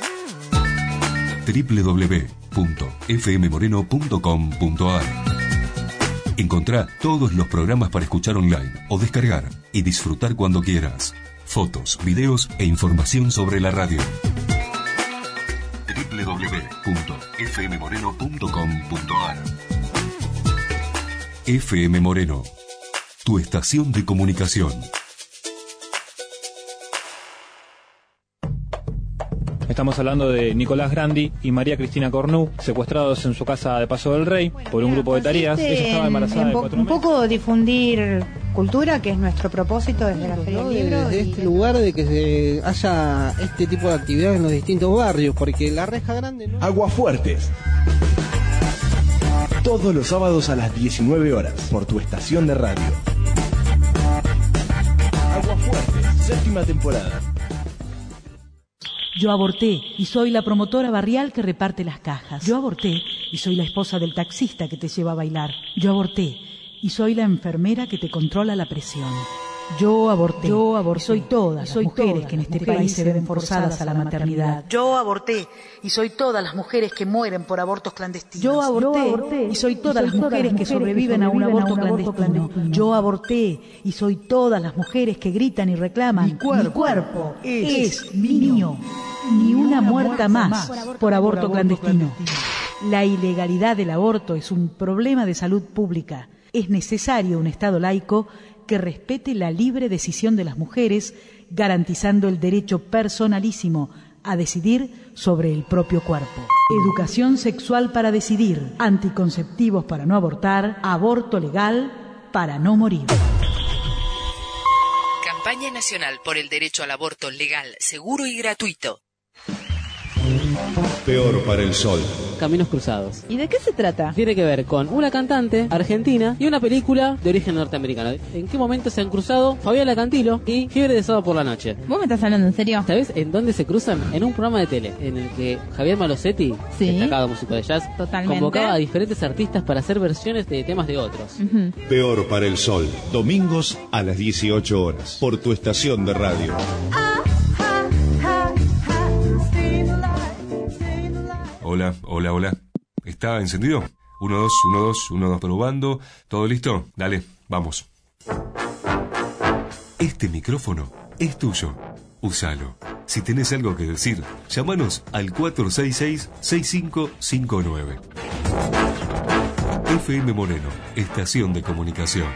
www.fmmoreno.com.ar. Encontrá todos los programas para escuchar online o descargar y disfrutar cuando quieras. Fotos, videos e información sobre la radio. www.fmmoreno.com.ar. FM Moreno, tu estación de comunicación. Estamos hablando de Nicolás Grandi y María Cristina Cornu, secuestrados en su casa de Paso del Rey por un grupo de tareas. Ella estaba embarazada de 4 meses. Un poco difundir cultura, que es nuestro propósito desde la Feria del Libro. Desde este lugar de que haya este tipo de actividades en los distintos barrios, porque La Reja Grande... ¿no? Aguafuertes. Todos los sábados a las 19 horas, por tu estación de radio. Aguafuertes, 7ª temporada. Yo aborté y soy la promotora barrial que reparte las cajas. Yo aborté y soy la esposa del taxista que te lleva a bailar. Yo aborté y soy la enfermera que te controla la presión. Yo aborté y soy todas las mujeres que en este país se ven forzadas a la maternidad. Yo aborté y soy todas las mujeres que mueren por abortos clandestinos. Yo aborté y soy todas las mujeres que sobreviven a un aborto clandestino. Yo aborté y soy todas las mujeres que gritan y reclaman: mi cuerpo es mío. Ni una muerta más por aborto clandestino. La ilegalidad del aborto es un problema de salud pública. Es necesario un Estado laico que respete la libre decisión de las mujeres, garantizando el derecho personalísimo a decidir sobre el propio cuerpo. Educación sexual para decidir, anticonceptivos para no abortar, aborto legal para no morir. Campaña Nacional por el Derecho al Aborto Legal, Seguro y Gratuito. Peor para el sol. Caminos cruzados. ¿Y de qué se trata? Tiene que ver con una cantante argentina y una película de origen norteamericano. ¿En qué momento se han cruzado Fabiola Cantilo y Fiebre de Sábado por la Noche? ¿Vos me estás hablando en serio? ¿Sabés en dónde se cruzan? En un programa de tele en el que Javier Malosetti, destacado músico de jazz, convocaba a diferentes artistas para hacer versiones de temas de otros. Peor para el sol. Domingos a las 18 horas. Por tu estación de radio. Hola, hola, hola. ¿Está encendido? 1, 2, 1, 2, 1, 2, probando. ¿Todo listo? Dale, vamos. Este micrófono es tuyo. Úsalo. Si tenés algo que decir, llámanos al 466-6559. FM Moreno, estación de comunicación.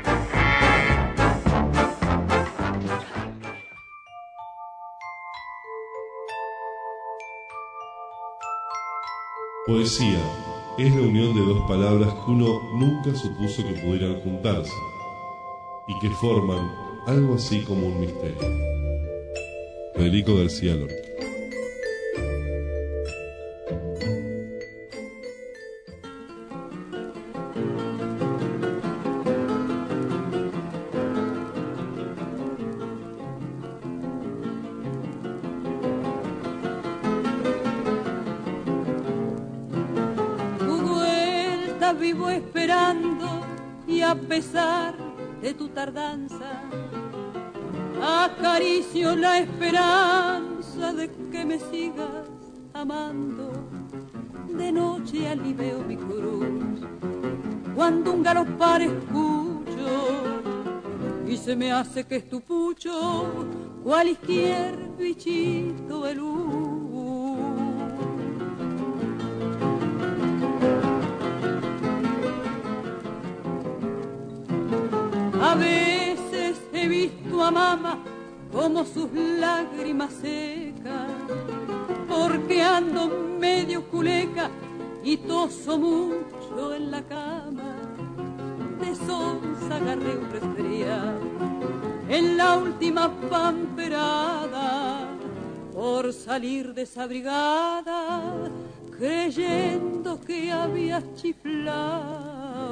Poesía es la unión de dos palabras que uno nunca supuso que pudieran juntarse y que forman algo así como un misterio. Federico García Lorca. Vivo esperando y a pesar de tu tardanza acaricio la esperanza de que me sigas amando. De noche aliveo mi cruz cuando un galopar escucho y se me hace que es tu pucho, cualquier bichito velú. A veces he visto a mamá como sus lágrimas secas, porque ando medio culeca y toso mucho en la cama. De sonza agarré un resfriado en la última pamperada, por salir desabrigada, creyendo que había chiflado.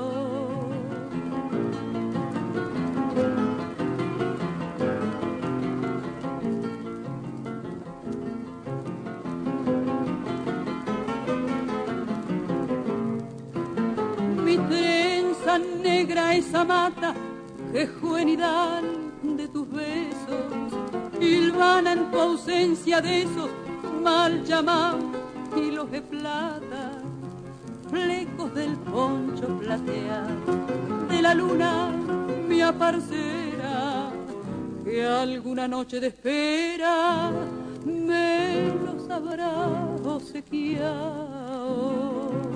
Mi trenza negra esa mata que juvenidad de tus besos, hilvana en tu ausencia de esos mal llamados hilos de plata, flecos del poncho plateado de la luna mía parcera, que alguna noche de espera me los habrá obsequiado.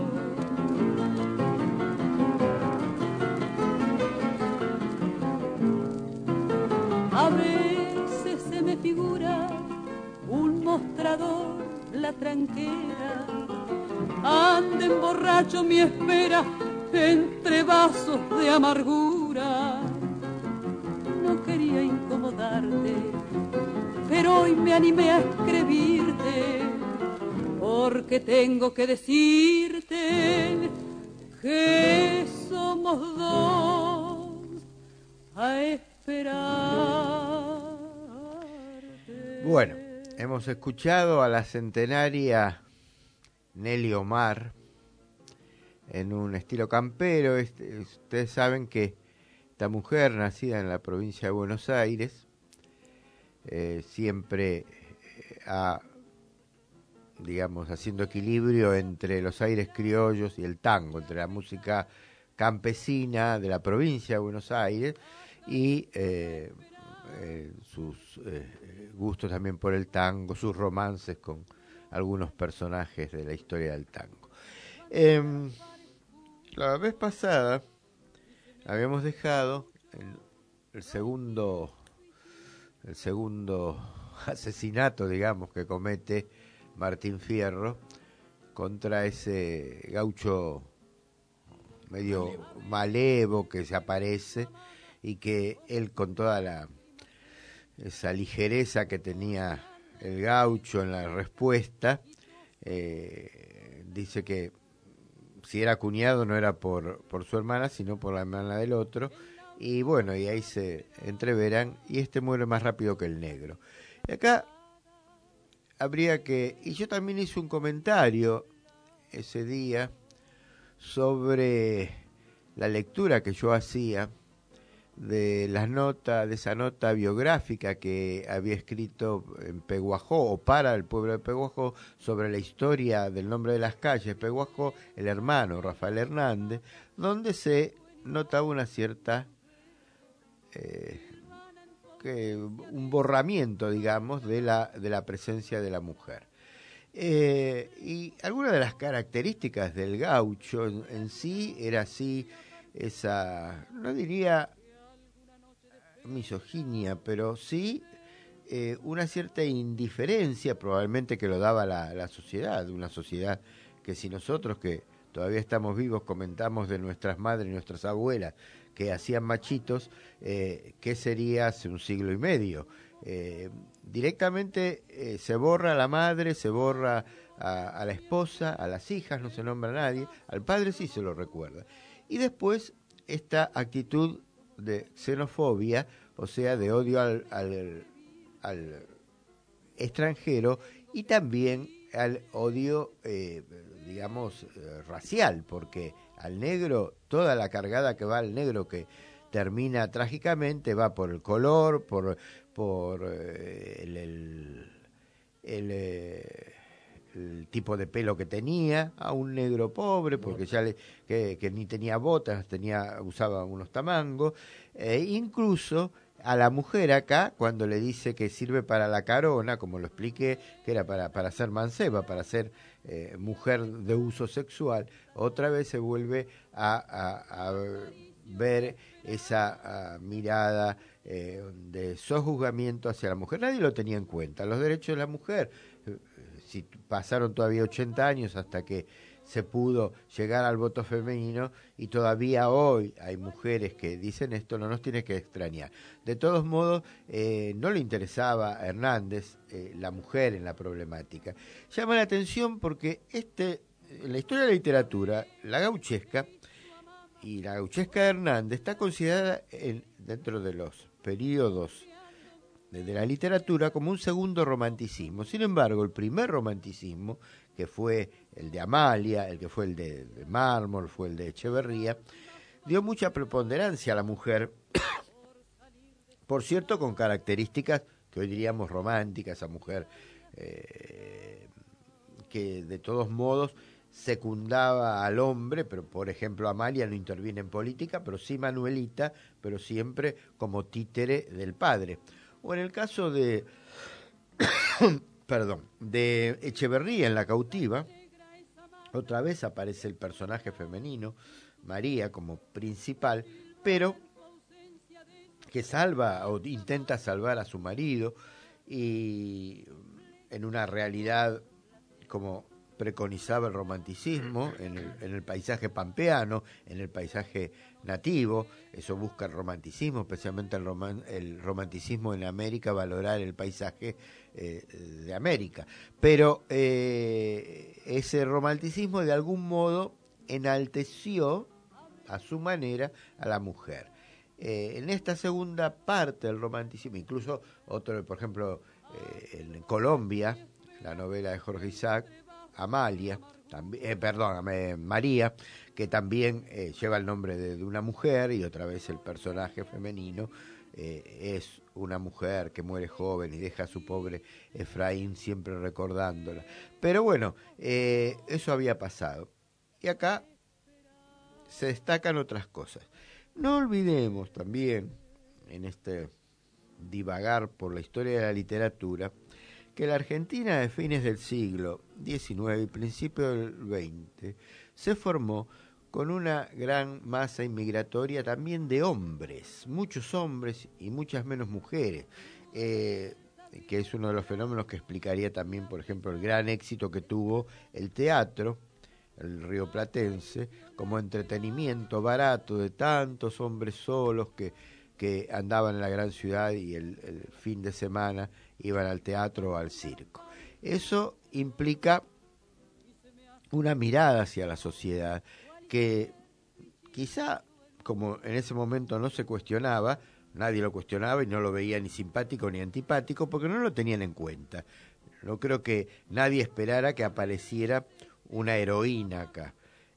A veces se me figura un mostrador, la tranquera, anda en borracho mi espera entre vasos de amargura. No quería incomodarte, pero hoy me animé a escribirte, porque tengo que decirte que somos dos a esperar. Bueno, hemos escuchado a la centenaria Nelly Omar en un estilo campero. Ustedes saben que esta mujer, nacida en la provincia de Buenos Aires, siempre digamos, haciendo equilibrio entre los aires criollos y el tango, entre la música campesina de la provincia de Buenos Aires y sus gustos también por el tango, sus romances con algunos personajes de la historia del tango. La vez pasada habíamos dejado el segundo asesinato, digamos, que comete Martín Fierro contra ese gaucho medio malevo que se aparece, y que él, con toda esa ligereza que tenía el gaucho en la respuesta, dice que si era cuñado no era por su hermana, sino por la hermana del otro, y bueno, y ahí se entreveran, y este muere más rápido que el negro. Y acá habría que, y yo también hice un comentario ese día sobre la lectura que yo hacía de esa nota biográfica que había escrito en Peguajó, o para el pueblo de Peguajó, sobre la historia del nombre de las calles Peguajó, el hermano Rafael Hernández, donde se notaba una cierta un borramiento, digamos, de la presencia de la mujer. Y algunas de las características del gaucho en sí era así, esa, no diría misoginia, pero sí una cierta indiferencia, probablemente, que lo daba la sociedad, una sociedad que, si nosotros que todavía estamos vivos comentamos de nuestras madres y nuestras abuelas que hacían machitos, ¿qué sería hace un siglo y medio? Directamente se borra a la madre, se borra a la esposa, a las hijas no se nombra a nadie, al padre sí se lo recuerda. Y después esta actitud de xenofobia, o sea, de odio al extranjero, y también al odio, digamos, racial, porque al negro, toda la cargada que va al negro, que termina trágicamente, va por el color, por el tipo de pelo que tenía, a un negro pobre, porque ya que ni tenía botas, usaba unos tamangos, incluso a la mujer acá, cuando le dice que sirve para la carona, como lo expliqué, que era para ser manceba, para ser mujer de uso sexual, otra vez se vuelve a ver esa mirada de sojuzgamiento hacia la mujer. Nadie lo tenía en cuenta. Los derechos de la mujer, si pasaron todavía 80 años hasta que se pudo llegar al voto femenino, y todavía hoy hay mujeres que dicen esto, no nos tiene que extrañar. De todos modos, no le interesaba a Hernández la mujer en la problemática. Llama la atención porque en la historia de la literatura, la gauchesca y la gauchesca de Hernández está considerada dentro de los periodos de la literatura como un segundo romanticismo. Sin embargo, el primer romanticismo, que fue el de Amalia, el que fue el de Mármol, fue el de Echeverría, dio mucha preponderancia a la mujer, por cierto, con características que hoy diríamos románticas, esa mujer que de todos modos secundaba al hombre, pero por ejemplo Amalia no interviene en política, pero sí Manuelita, pero siempre como títere del padre. O en el caso de de Echeverría en La cautiva, otra vez aparece el personaje femenino, María como principal, pero que salva o intenta salvar a su marido, y en una realidad como preconizaba el romanticismo, en el paisaje pampeano, en el paisaje nativo. Eso busca el romanticismo, especialmente el romanticismo en América, valorar el paisaje de América. Pero ese romanticismo de algún modo enalteció a su manera a la mujer. En esta segunda parte del romanticismo, incluso otro, por ejemplo, en Colombia, la novela de Jorge Isaac, Amalia, María, que también lleva el nombre de una mujer, y otra vez el personaje femenino es una mujer que muere joven y deja a su pobre Efraín siempre recordándola. Pero bueno, eso había pasado. Y acá se destacan otras cosas. No olvidemos también, en este divagar por la historia de la literatura, que la Argentina de fines del siglo XIX y principio del XX se formó con una gran masa inmigratoria también de hombres, muchos hombres y muchas menos mujeres, que es uno de los fenómenos que explicaría también, por ejemplo, el gran éxito que tuvo el teatro, el rioplatense, como entretenimiento barato de tantos hombres solos que andaban en la gran ciudad y el fin de semana iban al teatro o al circo. Eso implica una mirada hacia la sociedad que quizá, como en ese momento no se cuestionaba, nadie lo cuestionaba y no lo veía ni simpático ni antipático porque no lo tenían en cuenta. No creo que nadie esperara que apareciera una heroína acá.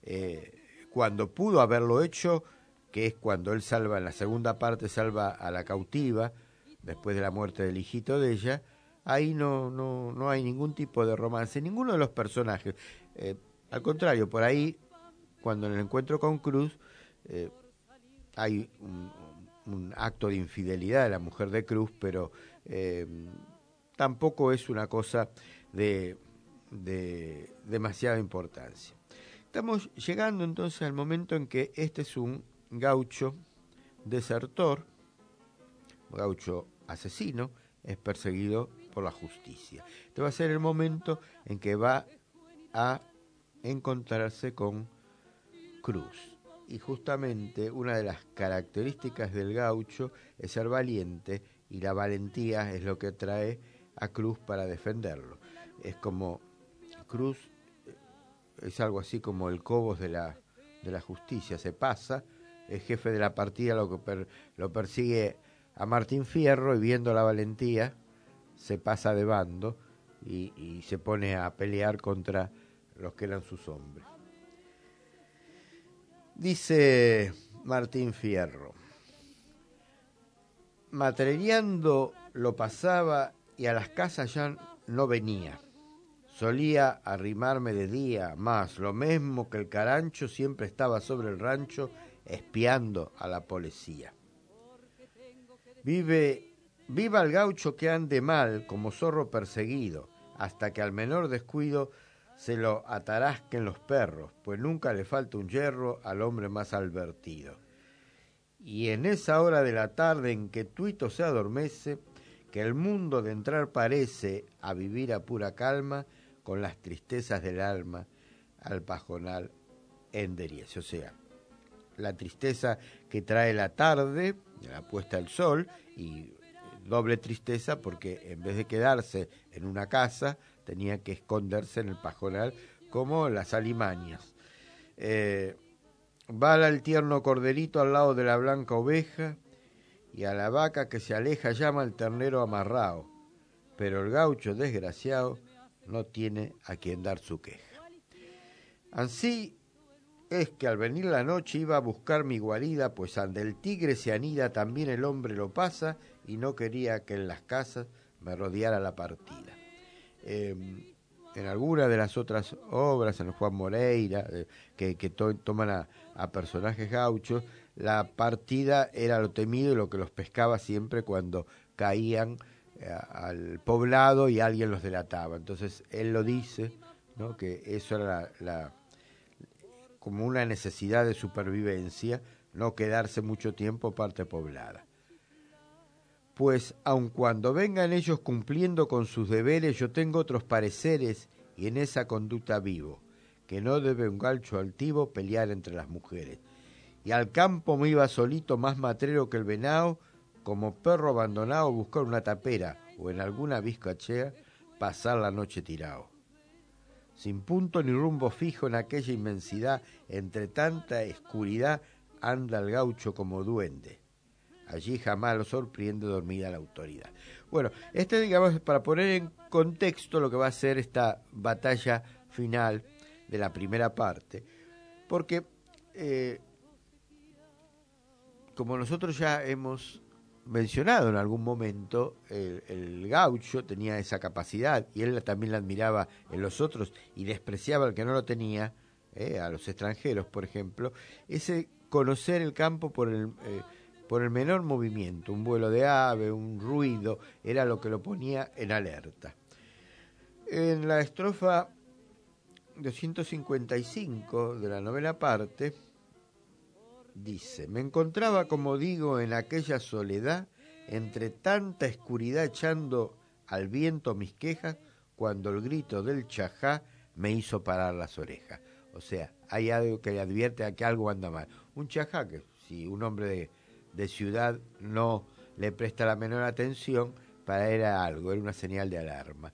Cuando pudo haberlo hecho, que es cuando él salva, en la segunda parte salva a la cautiva, después de la muerte del hijito de ella, ahí no hay ningún tipo de romance, ninguno de los personajes. Al contrario, por ahí, cuando en el encuentro con Cruz, hay un acto de infidelidad de la mujer de Cruz, pero tampoco es una cosa de demasiada importancia. Estamos llegando entonces al momento en que este es un gaucho desertor, gaucho asesino, es perseguido por la justicia. Este va a ser el momento en que va a encontrarse con Cruz. Y justamente una de las características del gaucho es ser valiente, y la valentía es lo que trae a Cruz para defenderlo. Es como Cruz, es algo así como el Cobos de la justicia, se pasa, el jefe de la partida lo persigue a Martín Fierro, y viendo la valentía se pasa de bando y se pone a pelear contra los que eran sus hombres. Dice Martín Fierro: Matrereando lo pasaba y a las casas ya no venía. Solía arrimarme de día, más lo mismo que el carancho siempre estaba sobre el rancho espiando a la policía. Viva el gaucho que ande mal como zorro perseguido, hasta que al menor descuido se lo atarasquen los perros, pues nunca le falta un yerro al hombre más advertido. Y en esa hora de la tarde en que tuito se adormece, que el mundo de entrar parece a vivir a pura calma, con las tristezas del alma al pajonal enderiece. O sea, la tristeza que trae la tarde, la puesta del sol, y doble tristeza porque en vez de quedarse en una casa, tenía que esconderse en el pajonal como las alimañas. Bala el tierno corderito al lado de la blanca oveja, y a la vaca que se aleja llama el ternero amarrao, pero el gaucho desgraciado no tiene a quien dar su queja. Así es que al venir la noche iba a buscar mi guarida, pues ande el tigre se anida, también el hombre lo pasa, y no quería que en las casas me rodeara la partida. En alguna de las otras obras, en Juan Moreira, que toman a personajes gauchos, la partida era lo temido y lo que los pescaba siempre cuando caían al poblado y alguien los delataba. Entonces él lo dice, ¿no?, que eso era como una necesidad de supervivencia, no quedarse mucho tiempo parte poblada. Pues aun cuando vengan ellos cumpliendo con sus deberes, yo tengo otros pareceres y en esa conducta vivo, que no debe un gaucho altivo pelear entre las mujeres. Y al campo me iba solito, más matrero que el venao, como perro abandonado buscar una tapera o en alguna vizcachea pasar la noche tirado. Sin punto ni rumbo fijo en aquella inmensidad, entre tanta oscuridad anda el gaucho como duende. Allí jamás lo sorprende dormida la autoridad. Bueno, digamos, es para poner en contexto lo que va a ser esta batalla final de la primera parte, porque como nosotros ya hemos mencionado en algún momento, el gaucho tenía esa capacidad y él también la admiraba en los otros y despreciaba al que no lo tenía, a los extranjeros, por ejemplo, ese conocer el campo por el menor movimiento, un vuelo de ave, un ruido, era lo que lo ponía en alerta. En la estrofa 255 de la novena parte, dice: me encontraba, como digo, en aquella soledad, entre tanta oscuridad echando al viento mis quejas, cuando el grito del chajá me hizo parar las orejas. O sea, hay algo que le advierte a que algo anda mal. Un chajá, que si un hombre de ciudad no le presta la menor atención, para él era algo, era una señal de alarma.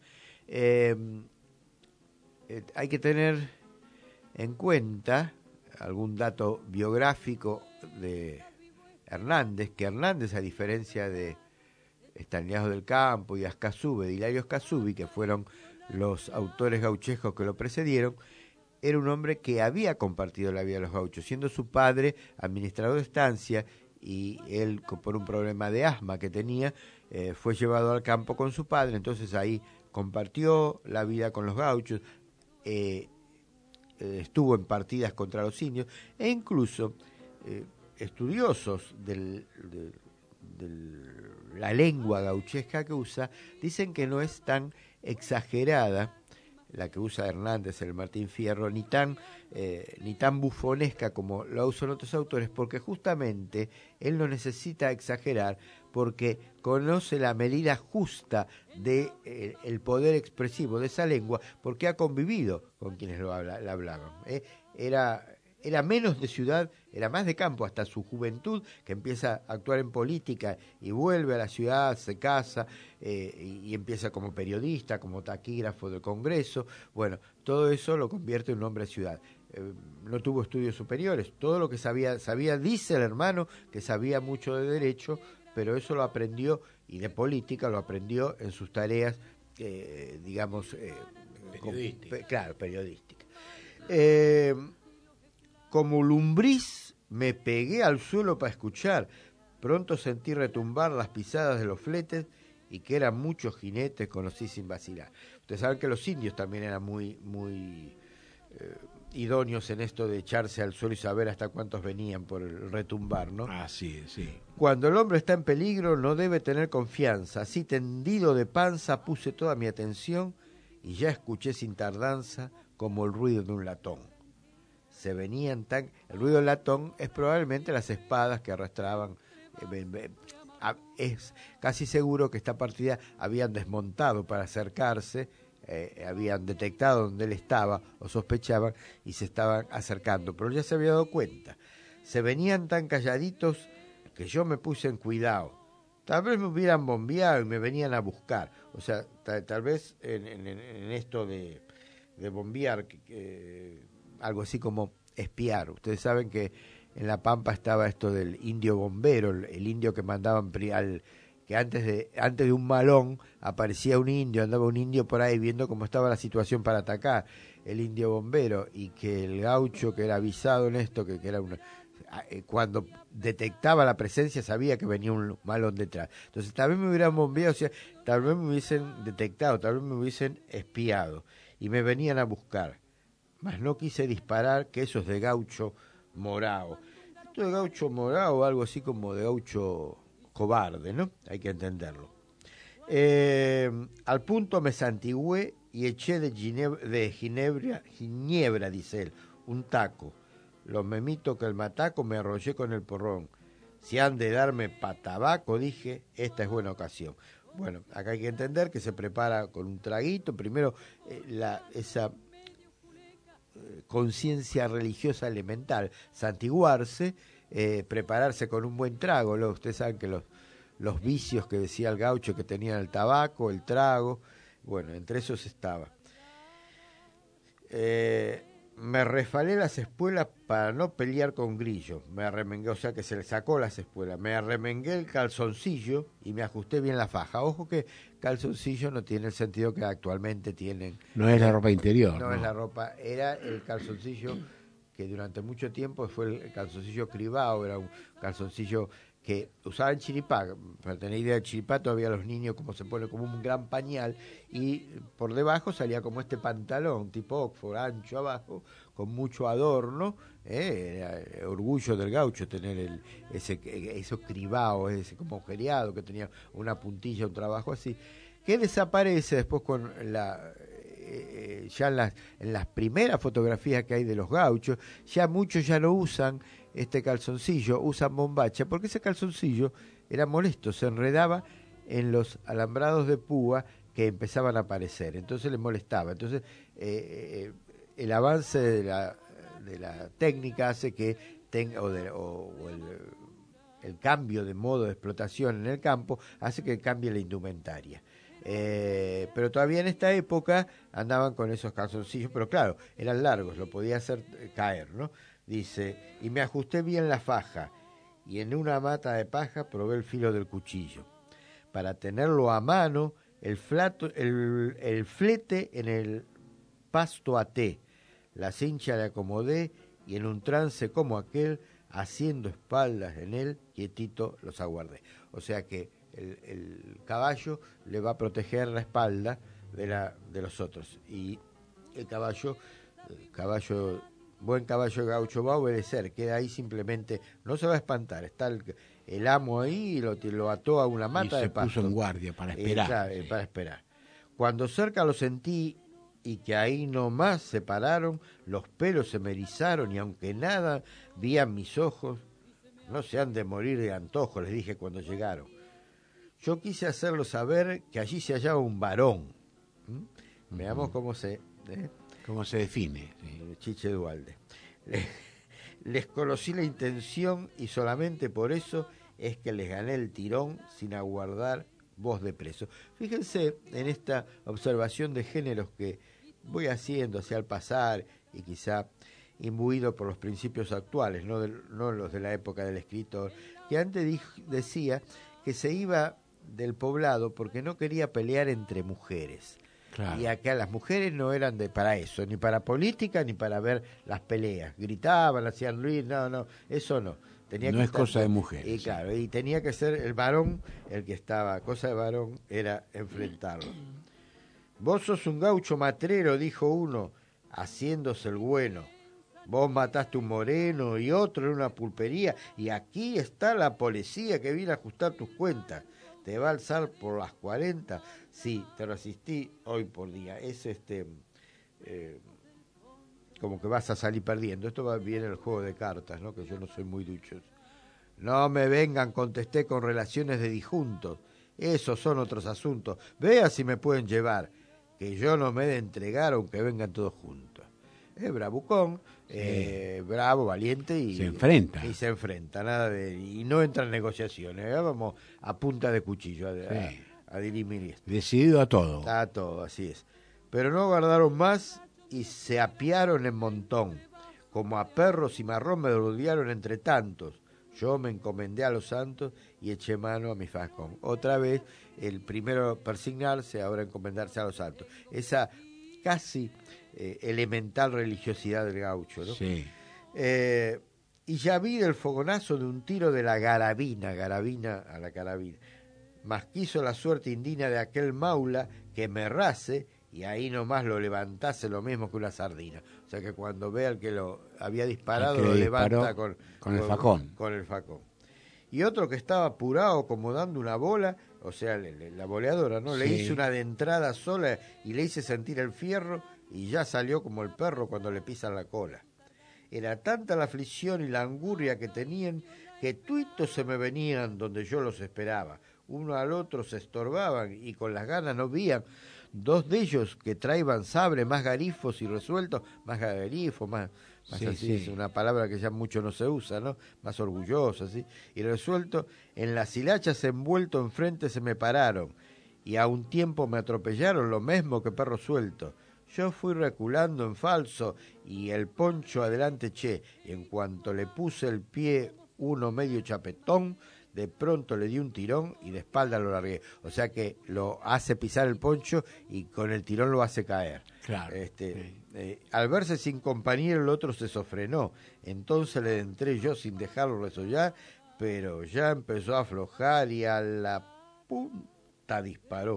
Hay que tener en cuenta algún dato biográfico de Hernández, que Hernández, a diferencia de Estanislao del Campo y Ascasubi, de Hilario Ascasubi, que fueron los autores gauchescos que lo precedieron, era un hombre que había compartido la vida de los gauchos, siendo su padre administrador de estancia, y él, por un problema de asma que tenía, fue llevado al campo con su padre. Entonces ahí compartió la vida con los gauchos, estuvo en partidas contra los indios, e incluso estudiosos de la lengua gauchesca que usa dicen que no es tan exagerada la que usa Hernández en el Martín Fierro, ni tan bufonesca como la usan otros autores, porque justamente él no necesita exagerar, porque conoce la medida justa de el poder expresivo de esa lengua, porque ha convivido con quienes la hablaban. Era menos de ciudad, era más de campo hasta su juventud, que empieza a actuar en política y vuelve a la ciudad, se casa y empieza como periodista, como taquígrafo del Congreso. Bueno, todo eso lo convierte en un hombre de ciudad. No tuvo estudios superiores, todo lo que sabía, dice el hermano, que sabía mucho de derecho, pero eso lo aprendió, y de política lo aprendió en sus tareas, periodísticas. Como lumbriz me pegué al suelo para escuchar, pronto sentí retumbar las pisadas de los fletes, y que eran muchos jinetes conocí sin vacilar. Ustedes saben que los indios también eran muy idóneos en esto de echarse al suelo y saber hasta cuántos venían por el retumbar, ¿no? Así es, sí. Cuando el hombre está en peligro no debe tener confianza. Así tendido de panza puse toda mi atención y ya escuché sin tardanza como el ruido de un latón. Se venían tan... El ruido del latón es probablemente las espadas que arrastraban. Es casi seguro que esta partida habían desmontado para acercarse, habían detectado dónde él estaba o sospechaban y se estaban acercando, pero ya se había dado cuenta. Se venían tan calladitos que yo me puse en cuidado. Tal vez me hubieran bombeado y me venían a buscar. O sea, tal vez en esto de bombear, algo así como espiar. Ustedes saben que en La Pampa estaba esto del indio bombero, el indio que mandaban que antes de un malón aparecía un indio, andaba un indio por ahí viendo cómo estaba la situación para atacar, el indio bombero, y que el gaucho que era avisado en esto, que era cuando detectaba la presencia sabía que venía un malón detrás. Entonces tal vez me hubieran bombeado, o sea, tal vez me hubiesen detectado, tal vez me hubiesen espiado y me venían a buscar. Mas no quise disparar, que eso es de gaucho morao. Esto de gaucho morao, algo así como de gaucho cobarde, ¿no? Hay que entenderlo. Al punto me santigüé y eché de ginebra, dice él, un taco. Los memitos que el mataco me arrollé con el porrón. Si han de darme patabaco, dije, esta es buena ocasión. Bueno, acá hay que entender que se prepara con un traguito, primero esa conciencia religiosa elemental, santiguarse, prepararse con un buen trago. Ustedes saben que los vicios que decía el gaucho que tenían el tabaco, el trago, bueno, entre esos estaba. Me refalé las espuelas para no pelear con grillos, me arremengué, o sea que se le sacó las espuelas, me arremengué el calzoncillo y me ajusté bien la faja. Ojo que calzoncillo no tiene el sentido que actualmente tienen. No es la ropa interior. No es la ropa, era el calzoncillo que durante mucho tiempo fue el calzoncillo cribado, era un calzoncillo que usaban Chiripá. Para tener idea de Chiripá, todavía los niños como se pone como un gran pañal y por debajo salía como este pantalón tipo Oxford, ancho abajo, con mucho adorno. Era orgullo del gaucho tener eso cribado, ese como agujereado, que tenía una puntilla, un trabajo así, que desaparece después con ya en las primeras fotografías que hay de los gauchos. Ya muchos ya no usan este calzoncillo, usan bombacha, porque ese calzoncillo era molesto, se enredaba en los alambrados de púa que empezaban a aparecer, entonces les molestaba. Entonces el avance de la técnica hace que el cambio de modo de explotación en el campo hace que cambie la indumentaria. Pero todavía en esta época andaban con esos calzoncillos, pero claro, eran largos, lo podía hacer caer, ¿no? Dice, y me ajusté bien la faja, y en una mata de paja probé el filo del cuchillo. Para tenerlo a mano, el flete en el pasto até, la cincha le acomodé, y en un trance como aquel, haciendo espaldas en él, quietito los aguardé. O sea que el caballo le va a proteger la espalda de los otros, y el buen caballo gaucho va a obedecer, queda ahí simplemente, no se va a espantar, está el amo ahí y lo ató a una mata de pasto. Se puso en guardia para esperar. Claro, para esperar. Cuando cerca lo sentí y que ahí nomás se pararon, los pelos se me erizaron y aunque nada vían mis ojos, no se han de morir de antojo, les dije cuando llegaron. Yo quise hacerlo saber que allí se hallaba un varón. Veamos cómo se define. Sí. Chiche Dualde. Les conocí la intención y solamente por eso es que les gané el tirón sin aguardar voz de preso. Fíjense en esta observación de géneros que voy haciendo hacia el pasar y quizá imbuido por los principios actuales, no los de la época del escritor, que antes decía que se iba del poblado porque no quería pelear entre mujeres. Claro. Y acá las mujeres no eran para eso, ni para política, ni para ver las peleas. Gritaban, hacían ruido, no, eso no. No es cosa de mujeres. Y claro, y tenía que ser el varón el que estaba, cosa de varón era enfrentarlo. Vos sos un gaucho matrero, dijo uno, haciéndose el bueno. Vos mataste un moreno y otro en una pulpería, y aquí está la policía que viene a ajustar tus cuentas. Te va a alzar por las 40. Sí, te resistí hoy por día. Es como que vas a salir perdiendo. Esto va bien en el juego de cartas, ¿no? Que yo no soy muy ducho. No me vengan, contesté, con relaciones de disjuntos. Esos son otros asuntos. Vea si me pueden llevar, que yo no me he de entregar aunque vengan todos juntos. Es bravucón, bravo, valiente y se enfrenta. Y se enfrenta, y no entra en negociaciones. Vamos a punta de cuchillo a dirimir esto. Decidido a todo. A todo, así es. Pero no guardaron más y se apiaron en montón. Como a perros y marrón me rodearon entre tantos. Yo me encomendé a los santos y eché mano a mi facón. Otra vez, el primero persignarse, ahora encomendarse a los santos. Esa casi elemental religiosidad del gaucho, ¿no? Sí. Y ya vi del fogonazo de un tiro de la garabina a la carabina. Mas quiso la suerte indina de aquel maula que me errase y ahí nomás lo levantase lo mismo que una sardina. O sea que cuando ve al que lo había disparado, lo levanta con el facón. Con el facón. Y otro que estaba apurado como dando una bola, o sea, la boleadora, ¿no? Sí. Le hice una dentrada sola y le hice sentir el fierro y ya salió como el perro cuando le pisan la cola. Era tanta la aflicción y la angurria que tenían que tuitos se me venían donde yo los esperaba. Uno al otro se estorbaban y con las ganas no vían. Dos de ellos que traían sabre más garifos y resueltos, más garifos, más sí, así, sí. Es una palabra que ya mucho no se usa, ¿no? Más orgulloso, así. Y resuelto, en las hilachas envuelto enfrente se me pararon, y a un tiempo me atropellaron lo mismo que perro suelto. Yo fui reculando en falso, y el poncho adelante eché, y en cuanto le puse el pie uno medio chapetón, de pronto le di un tirón y de espalda lo largué. O sea que lo hace pisar el poncho y con el tirón lo hace caer. Claro. Al verse sin compañero el otro se sofrenó. Entonces le entré yo sin dejarlo resollar, pero ya empezó a aflojar y a la punta disparó.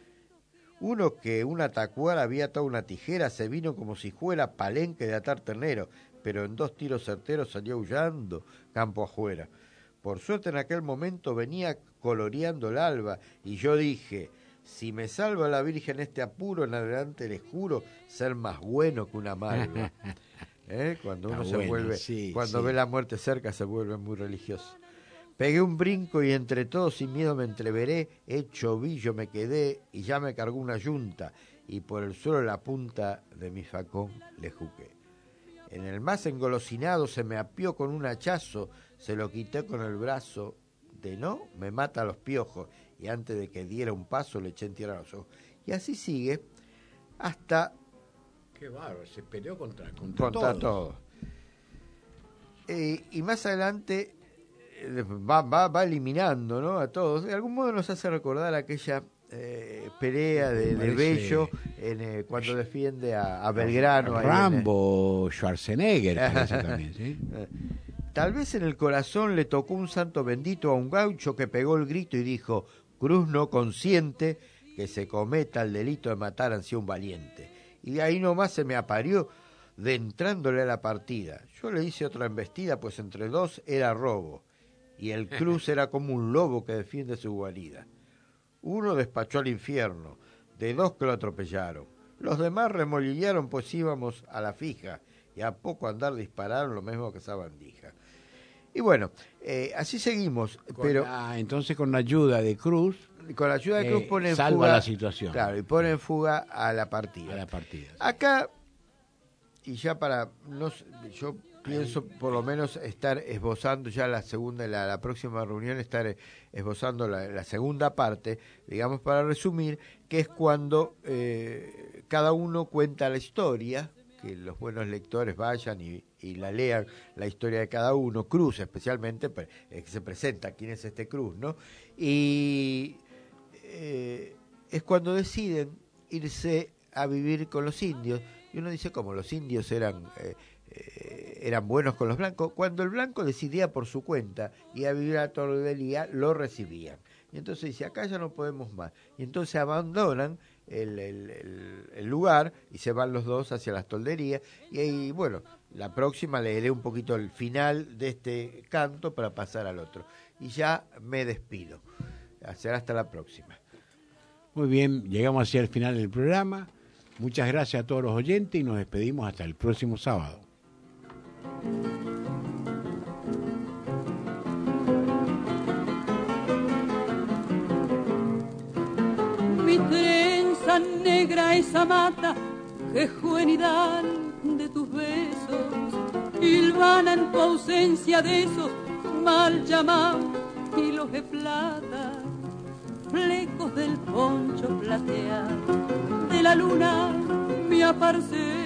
Uno que una tacuara había atado una tijera se vino como si fuera palenque de atar ternero, pero en 2 tiros certeros salió aullando campo afuera. Por suerte en aquel momento venía coloreando el alba y yo dije, si me salva la Virgen este apuro, en adelante les juro ser más bueno que una malva. Cuando uno se vuelve, cuando ve la muerte cerca se vuelve muy religioso. Pegué un brinco y entre todos sin miedo me entreveré, hecho ovillo me quedé y ya me cargó una yunta y por el suelo la punta de mi facón le juqué. En el más engolosinado se me apió con un hachazo, se lo quité con el brazo, de no, me mata a los piojos, y antes de que diera un paso le eché en tierra los ojos. Y así sigue, hasta... Qué bárbaro, se peleó contra todos. Y más adelante va eliminando, ¿no?, a todos. De algún modo nos hace recordar aquella pelea de Bello cuando defiende a Belgrano. Rambo, Schwarzenegger, parece también, ¿sí? Tal vez en el corazón le tocó un santo bendito a un gaucho que pegó el grito y dijo, cruz no consciente que se cometa el delito de matar ansí un valiente. Y de ahí nomás se me aparió de entrándole a la partida. Yo le hice otra embestida, pues entre dos era robo, y el cruz era como un lobo que defiende su guarida. Uno despachó al infierno, de 2 que lo atropellaron. Los demás remolillaron, pues íbamos a la fija, y a poco andar dispararon lo mismo que sabandija. Y bueno, así seguimos. Entonces con la ayuda de Cruz... Con la ayuda de Cruz pone en salva fuga... la situación. Claro, y pone en fuga a la partida. Acá, y ya para... yo pienso por lo menos estar esbozando ya la segunda, la próxima reunión, estar esbozando la segunda parte, digamos, para resumir, que es cuando cada uno cuenta la historia, que los buenos lectores vayan y la lean, la historia de cada uno, Cruz especialmente, que se presenta quién es este Cruz, ¿no? Y es cuando deciden irse a vivir con los indios, y uno dice, ¿cómo los indios eran buenos con los blancos? Cuando el blanco decidía por su cuenta y a vivir a Tordería, lo recibían. Y entonces dice, acá ya no podemos más. Y entonces abandonan el lugar y se van los dos hacia las tolderías. Y ahí, bueno, la próxima leeré un poquito el final de este canto para pasar al otro. Y ya me despido. Será hasta la próxima. Muy bien, llegamos hacia el final del programa. Muchas gracias a todos los oyentes y nos despedimos hasta el próximo sábado. Mi trenza negra esa mata, que juvenidad de tus besos, hilvana en tu ausencia de esos mal llamados hilos de plata, flecos del poncho plateado de la luna me aparece